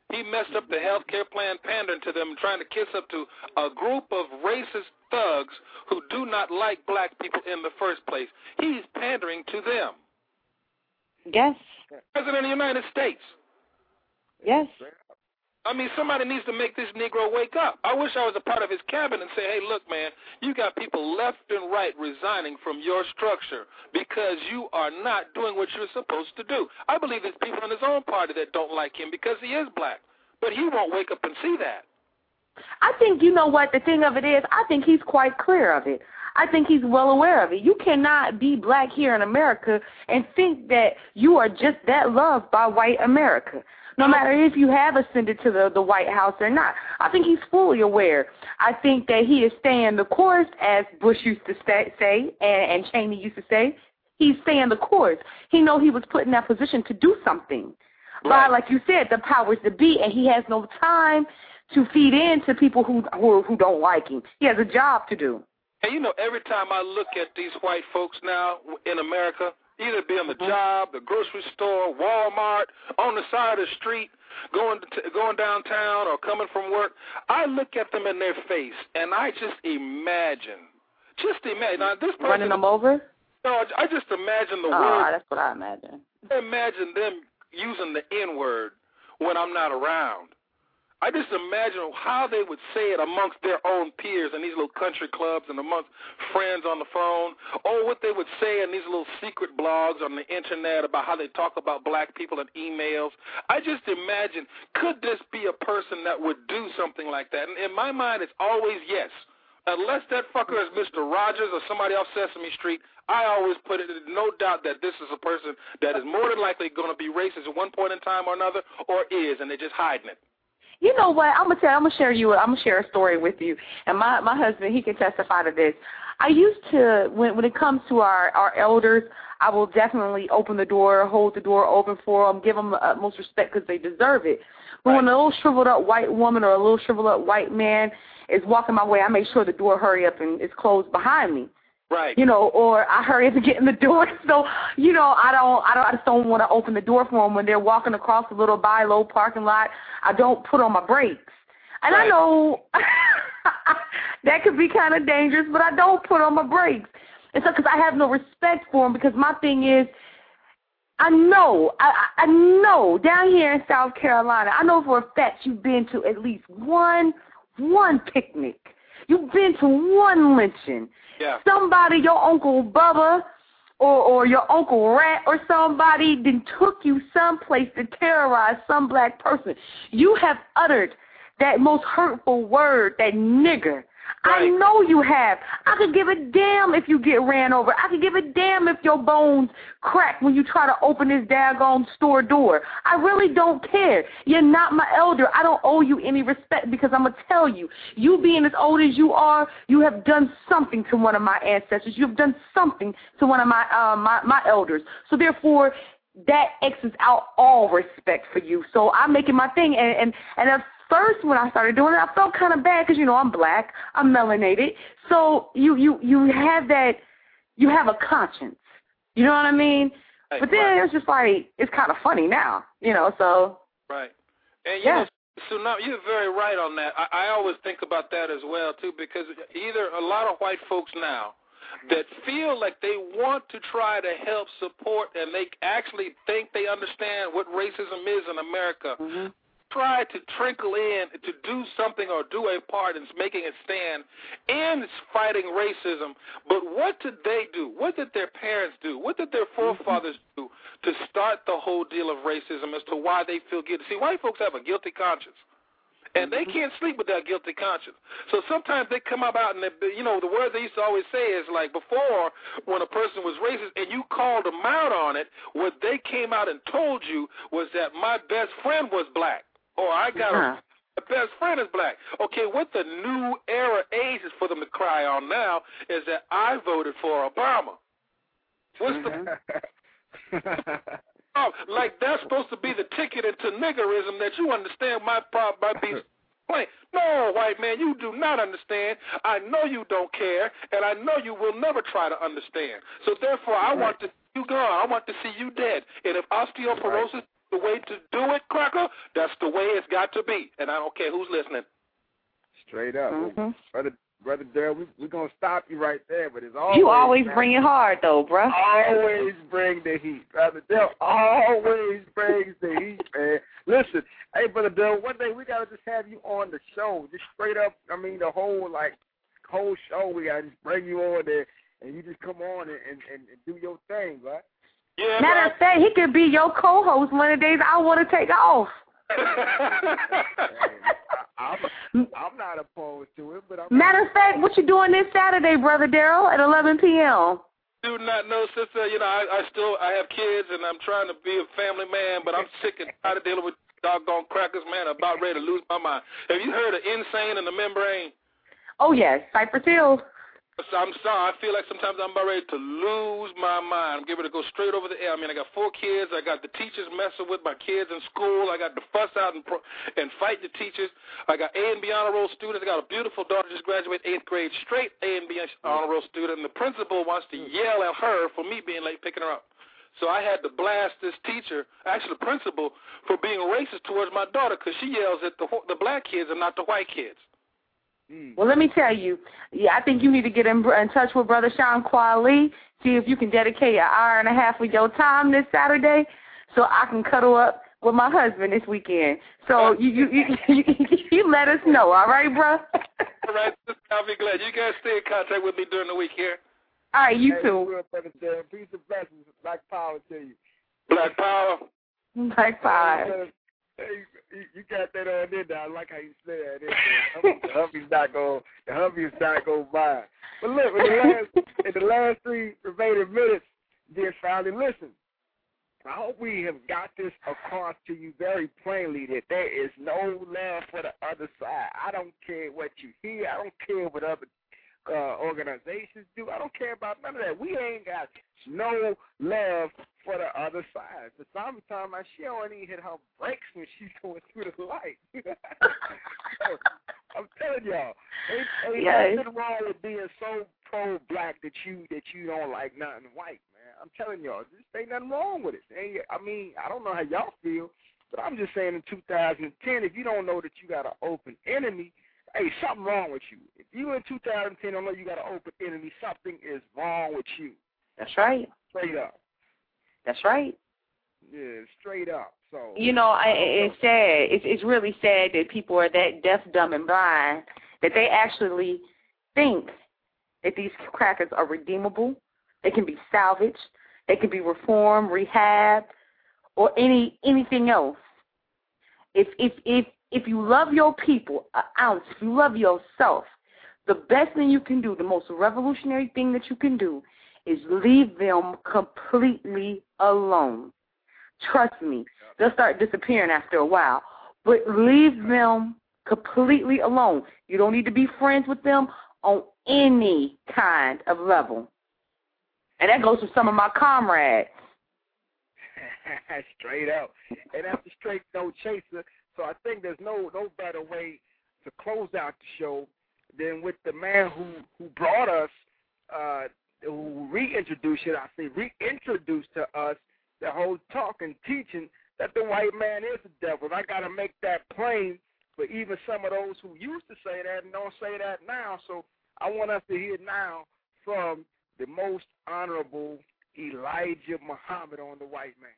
He messed up the health care plan, pandering to them, trying to kiss up to a group of racist thugs who do not like black people in the first place. He's pandering to them. Yes. President of the United States. Yes. I mean, somebody needs to make this Negro wake up. I wish I was a part of his cabinet and say, hey, look, man, you got people left and right resigning from your structure because you are not doing what you're supposed to do. I believe there's people in his own party that don't like him because he is black, but he won't wake up and see that. I think, you know what, the thing of it is, I think he's quite clear of it. I think he's well aware of it. You cannot be black here in America and think that you are just that loved by white America, no matter if you have ascended to the, the White House or not. I think he's fully aware. I think that he is staying the course, as Bush used to stay, say and, and Cheney used to say. He's staying the course. He know he was put in that position to do something. Right. By, like you said, the powers that be, and he has no time to feed in to people who, who, who don't like him. He has a job to do. And, you know, every time I look at these white folks now in America, either be on the job, the grocery store, Walmart, on the side of the street, going to, going downtown or coming from work, I look at them in their face, and I just imagine, just imagine. Now, this person, running them over? No, I just imagine the oh, word. Oh, that's what I imagine. I imagine them using the N-word when I'm not around. I just imagine how they would say it amongst their own peers in these little country clubs and amongst friends on the phone, or what they would say in these little secret blogs on the internet about how they talk about black people in emails. I just imagine, could this be a person that would do something like that? And in my mind, it's always yes. Unless that fucker is Mister Rogers or somebody off Sesame Street, I always put it, no doubt that this is a person that is more than likely going to be racist at one point in time or another, or is, and they're just hiding it. You know what? I'm gonna tell. I'm gonna share you. I'm gonna share a story with you. And my my husband, he can testify to this. I used to, when when it comes to our our elders, I will definitely open the door, hold the door open for them, give them the utmost respect because they deserve it. But right. when a little shriveled up white woman or a little shriveled up white man is walking my way, I make sure the door hurry up and is closed behind me. Right. You know, or I hurry up and get in the door. So, you know, I don't, I don't, I just don't want to open the door for them when they're walking across the little buy-low parking lot. I don't put on my brakes. And right. I know that could be kind of dangerous, but I don't put on my brakes. And so, because I have no respect for them, because my thing is, I know, I, I know down here in South Carolina, I know for a fact you've been to at least one, one picnic. You've been to one lynching. Yeah. Somebody, your Uncle Bubba or, or your Uncle Rat or somebody then took you someplace to terrorize some black person. You have uttered that most hurtful word, that nigger. Right. I know you have. I could give a damn if you get ran over. I could give a damn if your bones crack when you try to open this daggone store door. I really don't care. You're not my elder. I don't owe you any respect because I'm going to tell you, you being as old as you are, you have done something to one of my ancestors. You have done something to one of my uh, my, my elders. So therefore, that X's out all respect for you. So I'm making my thing. And, and, and if First, when I started doing it, I felt kind of bad because, you know, I'm black, I'm melanated. So you, you, you have that, you have a conscience. You know what I mean? Right, but then right. it's just like, it's kind of funny now, you know, so. Right. And, you yeah. know, so now you're very right on that. I, I always think about that as well, too, because either a lot of white folks now that feel like they want to try to help support and they actually think they understand what racism is in America, mm-hmm. try to trickle in to do something or do a part in making a stand in fighting racism. But what did they do? What did their parents do? What did their forefathers do to start the whole deal of racism as to why they feel guilty? See, white folks have a guilty conscience, and they can't sleep with that guilty conscience. So sometimes they come about and, they, you know, the words they used to always say is like before when a person was racist and you called them out on it, what they came out and told you was that my best friend was black. Or I got uh-huh. a, a best friend is black. Okay, what the new era age is for them to cry on now is that I voted for Obama. What's the oh, like that's supposed to be the ticket into niggerism that you understand my problem by being plain. No, white man, you do not understand. I know you don't care, and I know you will never try to understand. So therefore, I want to see you gone. I want to see you dead. And if osteoporosis right. the way to do it, Cracker, that's the way it's got to be. And I don't care who's listening. Straight up. Mm-hmm. Brother Brother Darrell, we, we're going to stop you right there, but it's always... You always man, bring it hard, though, bruh. Always bring the heat. Brother Darrell always brings the heat, man. Listen, hey, Brother Darrell, one day we got to just have you on the show. Just straight up, I mean, the whole, like, whole show, we got to just bring you on there, and you just come on and, and, and do your thing, right? Yeah, Matter of fact, he could be your co-host one of the days I want to take off. Hey, I, I'm, I'm not opposed to it, but I'm... Matter of fact, what you doing this Saturday, Brother Darrell, at eleven p.m.? Do not know, sister. You know, I, I still I have kids, and I'm trying to be a family man, but I'm sick and tired of dealing with doggone crackers, man. I'm about ready to lose my mind. Have you heard of Insane in the Membrane? Oh, yes, Cypress Hill. I'm sorry. I feel like sometimes I'm about ready to lose my mind. I'm getting ready to go straight over the air. I mean, I got four kids. I got the teachers messing with my kids in school. I got to fuss out and pro- and fight the teachers. I got A and B honor roll students. I got a beautiful daughter just graduated eighth grade, straight A and B honor roll student. And the principal wants to yell at her for me being late picking her up. So I had to blast this teacher, actually the principal, for being racist towards my daughter because she yells at the the black kids and not the white kids. Well, let me tell you, yeah, I think you need to get in, in touch with Brother Sean Kwali, see if you can dedicate an hour and a half of your time this Saturday so I can cuddle up with my husband this weekend. So you you you, you, you let us know, all right, bro? All right, I'll be glad. You guys stay in contact with me during the week here. All right, you hey, too. Peace and blessings. Black power to you. Black power. Black power. Hey, you got that on there now. I like how you said it. The hubby's not going. The hubby's not going by. But look, in the last in the last three remaining minutes, dear family, listen. I hope we have got this across to you very plainly that there is no love for the other side. I don't care what you hear. I don't care what other uh, organizations do. I don't care about none of that. We ain't got no love for the other side. The summertime, she don't even hit her brakes when she's going through the light. So, I'm telling y'all, ain't, ain't yes. nothing wrong with being so pro-black that you that you don't like nothing white, man. I'm telling y'all, just ain't nothing wrong with it. Ain't, I mean, I don't know how y'all feel, but I'm just saying in two thousand ten, if you don't know that you got an open enemy, hey, something wrong with you. If you in two thousand ten don't know you got an open enemy, something is wrong with you. That's right. Straight up. That's right. Yeah, straight up. So you know, I, it's sad. It's it's really sad that people are that deaf, dumb, and blind that they actually think that these crackers are redeemable. They can be salvaged. They can be reformed, rehabbed, or any anything else. If if if if you love your people an ounce, if you love yourself, the best thing you can do, the most revolutionary thing that you can do, is leave them completely alone. Trust me, they'll start disappearing after a while. But leave them completely alone. You don't need to be friends with them on any kind of level. And that goes for some of my comrades. Straight up. And that's a straight no chaser. So I think there's no no better way to close out the show than with the man who, who brought us, uh, who reintroduced it, I say reintroduced to us the whole talk and teaching that the white man is the devil. And I got to make that plain for even some of those who used to say that and don't say that now. So I want us to hear now from the most honorable Elijah Muhammad on the white man.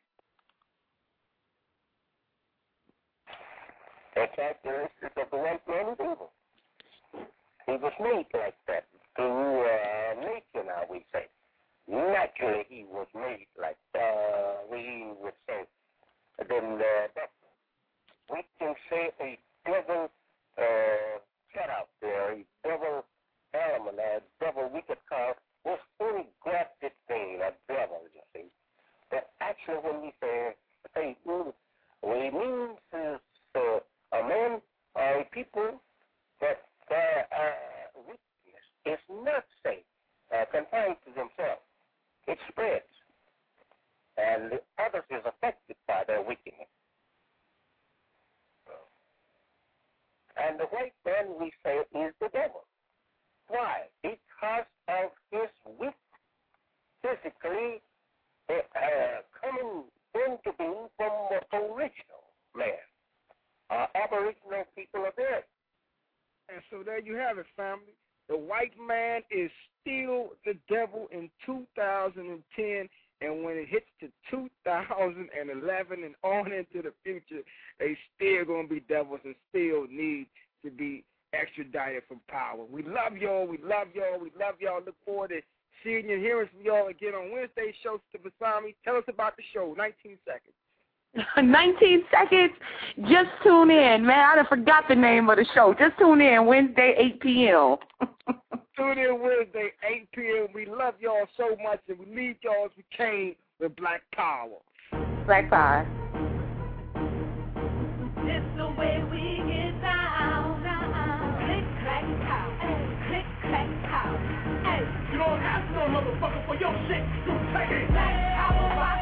The characteristics of the white man is evil. He was made like that through uh, nature, now we say. Naturally, he was made like uh, we would say. Then uh, that we can say a devil uh, cat out there, a devil animal, a devil we could call this fully grafted thing, a devil, you see. But actually, when we say say evil, what it means is uh, a man or a people that their uh, weakness is not, say, uh, confined to themselves. It spreads, and others is affected by their wickedness. original man, uh, aboriginal people of Earth. And so there you have it, family. The white man is still the devil in two thousand ten, and when it hits to two thousand eleven and on into the future, they still going to be devils and still need to be extradited from power. We love y'all. We love y'all. We love y'all. Look forward to seeing and hearing from y'all again on Wednesday's show. Basami, tell us about the show. nineteen seconds. nineteen seconds. Just tune in, man. I done forgot the name of the show. Just tune in Wednesday, eight p.m. Tune in Wednesday, eight p.m. We love y'all so much, and we leave y'all as we came with Black Power. Black Power. It's the way we get down, down. Click, clack, pow. Click, clack, pow. Hey, you don't ask no motherfucker for your shit. You take it. Black Power rock.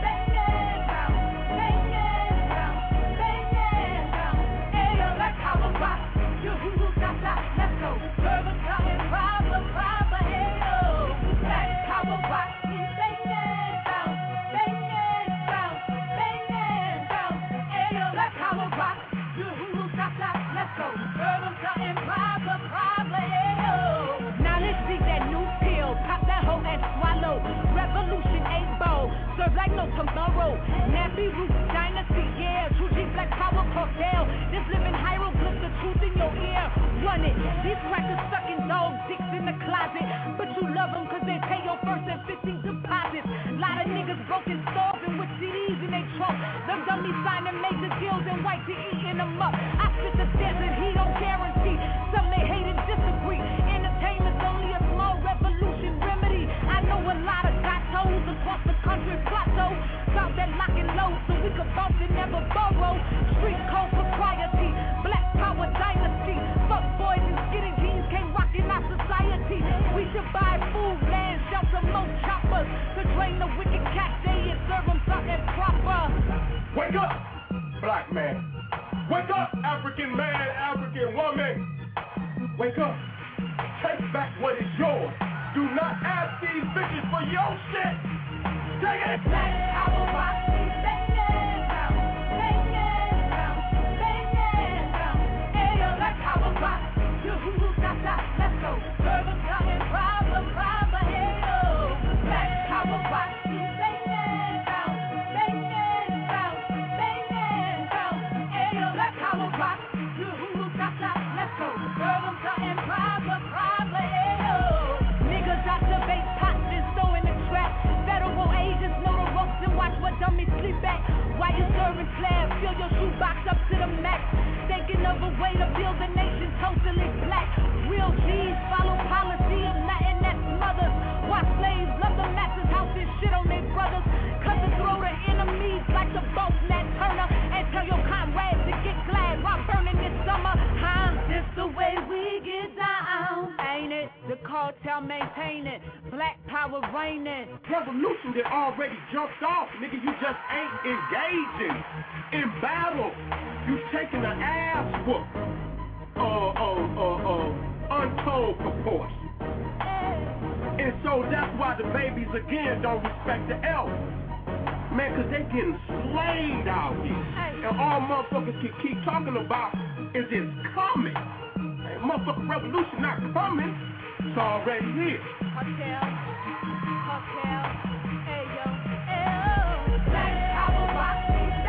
Let's go. Serve us something proper, proper, hey-oh. Black Power rock. Bang it down, bang it down, bang it down. Hey-yo, Black Power rock. You who stop, stop, let's go. Serve us something proper, proper, hey-oh. Now let's beat that new pill. Pop that hoe and swallow. Revolution ain't bold. Serve like no tomorrow. Nappy Roots Dynasty, yeah. two G Black Power cocktail. This living hieroglyph, the truth in your ear. Run it. These crackers sucking dog dicks in the closet. But you love them cause they pay your first and fifteen deposits. Lot of niggas broken, starving with C Ds in they trunk. Them dummies signing major deals and white to eating them up. I sit the stairs and he don't guarantee. Some may hate and disagree. Entertainment's only a small revolution remedy. I know a lot of gatos across the country plateau. Thought that lock and load so we could bounce and never borrow. Street code propriety. Black Power dynasty. Fuck boys and skinny jeans can't rock in our society. We should buy food, land, shelter, most choppers to drain the wicked cat day and serve them something proper. Wake up, black man. Wake up, African man, African woman. Wake up. Take back what is yours. Do not ask these bitches for your shit. Take it. Black Power rock. Let's go. Serve us something proper, proper, hey-oh. Black Power rock. Bang it down, bang it down, bang it down. Hey-yo, Black Power rock. You who stop, stop, let's go. Serve them something proper, proper, hey-oh. Niggas activate pots and throw in the trap. Federal agents know the ropes and watch what dummies sleep at. While you serving slab, fill your shoebox up to the max. Thinking of a way to build a nation totally black. Real G's follow policy of nothing that smothers. Watch slaves love the masters' house and shit on their brothers. Cut the throat of enemies like the boss Nat Turner. And tell your comrades to get glad while burning this summer. Huh? This the way we get down. Ain't it? The cartel maintain it. Black Power reigning. Revolution that already jumped off. Nigga, you just ain't engaging in battle. You taking an ass whoop. Uh, uh, uh, uh, untold proportion. And so that's why the babies again don't respect the elders. Man, cause they getting slayed out here. And all motherfuckers can keep talking about is it's coming. Hey, motherfucking revolution not coming. It's already here. Cartel, cartel, hey yo, hey yo. Black Power rock.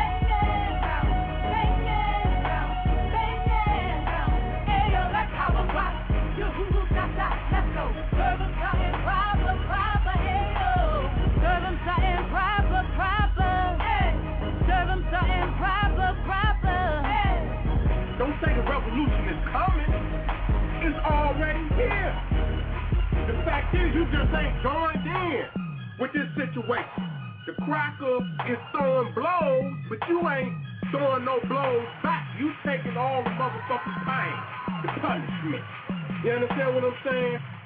Let's go. Serve them something proper, proper, hey-oh. Serve them something proper, proper, hey. Serve them something proper, proper, hey. Don't say the revolution is coming. It's already here. The fact is, you just ain't joined in with this situation. The cracker is throwing blows, but you ain't throwing no blows back. You taking all the motherfucking pain, the punishment. You understand what I'm saying?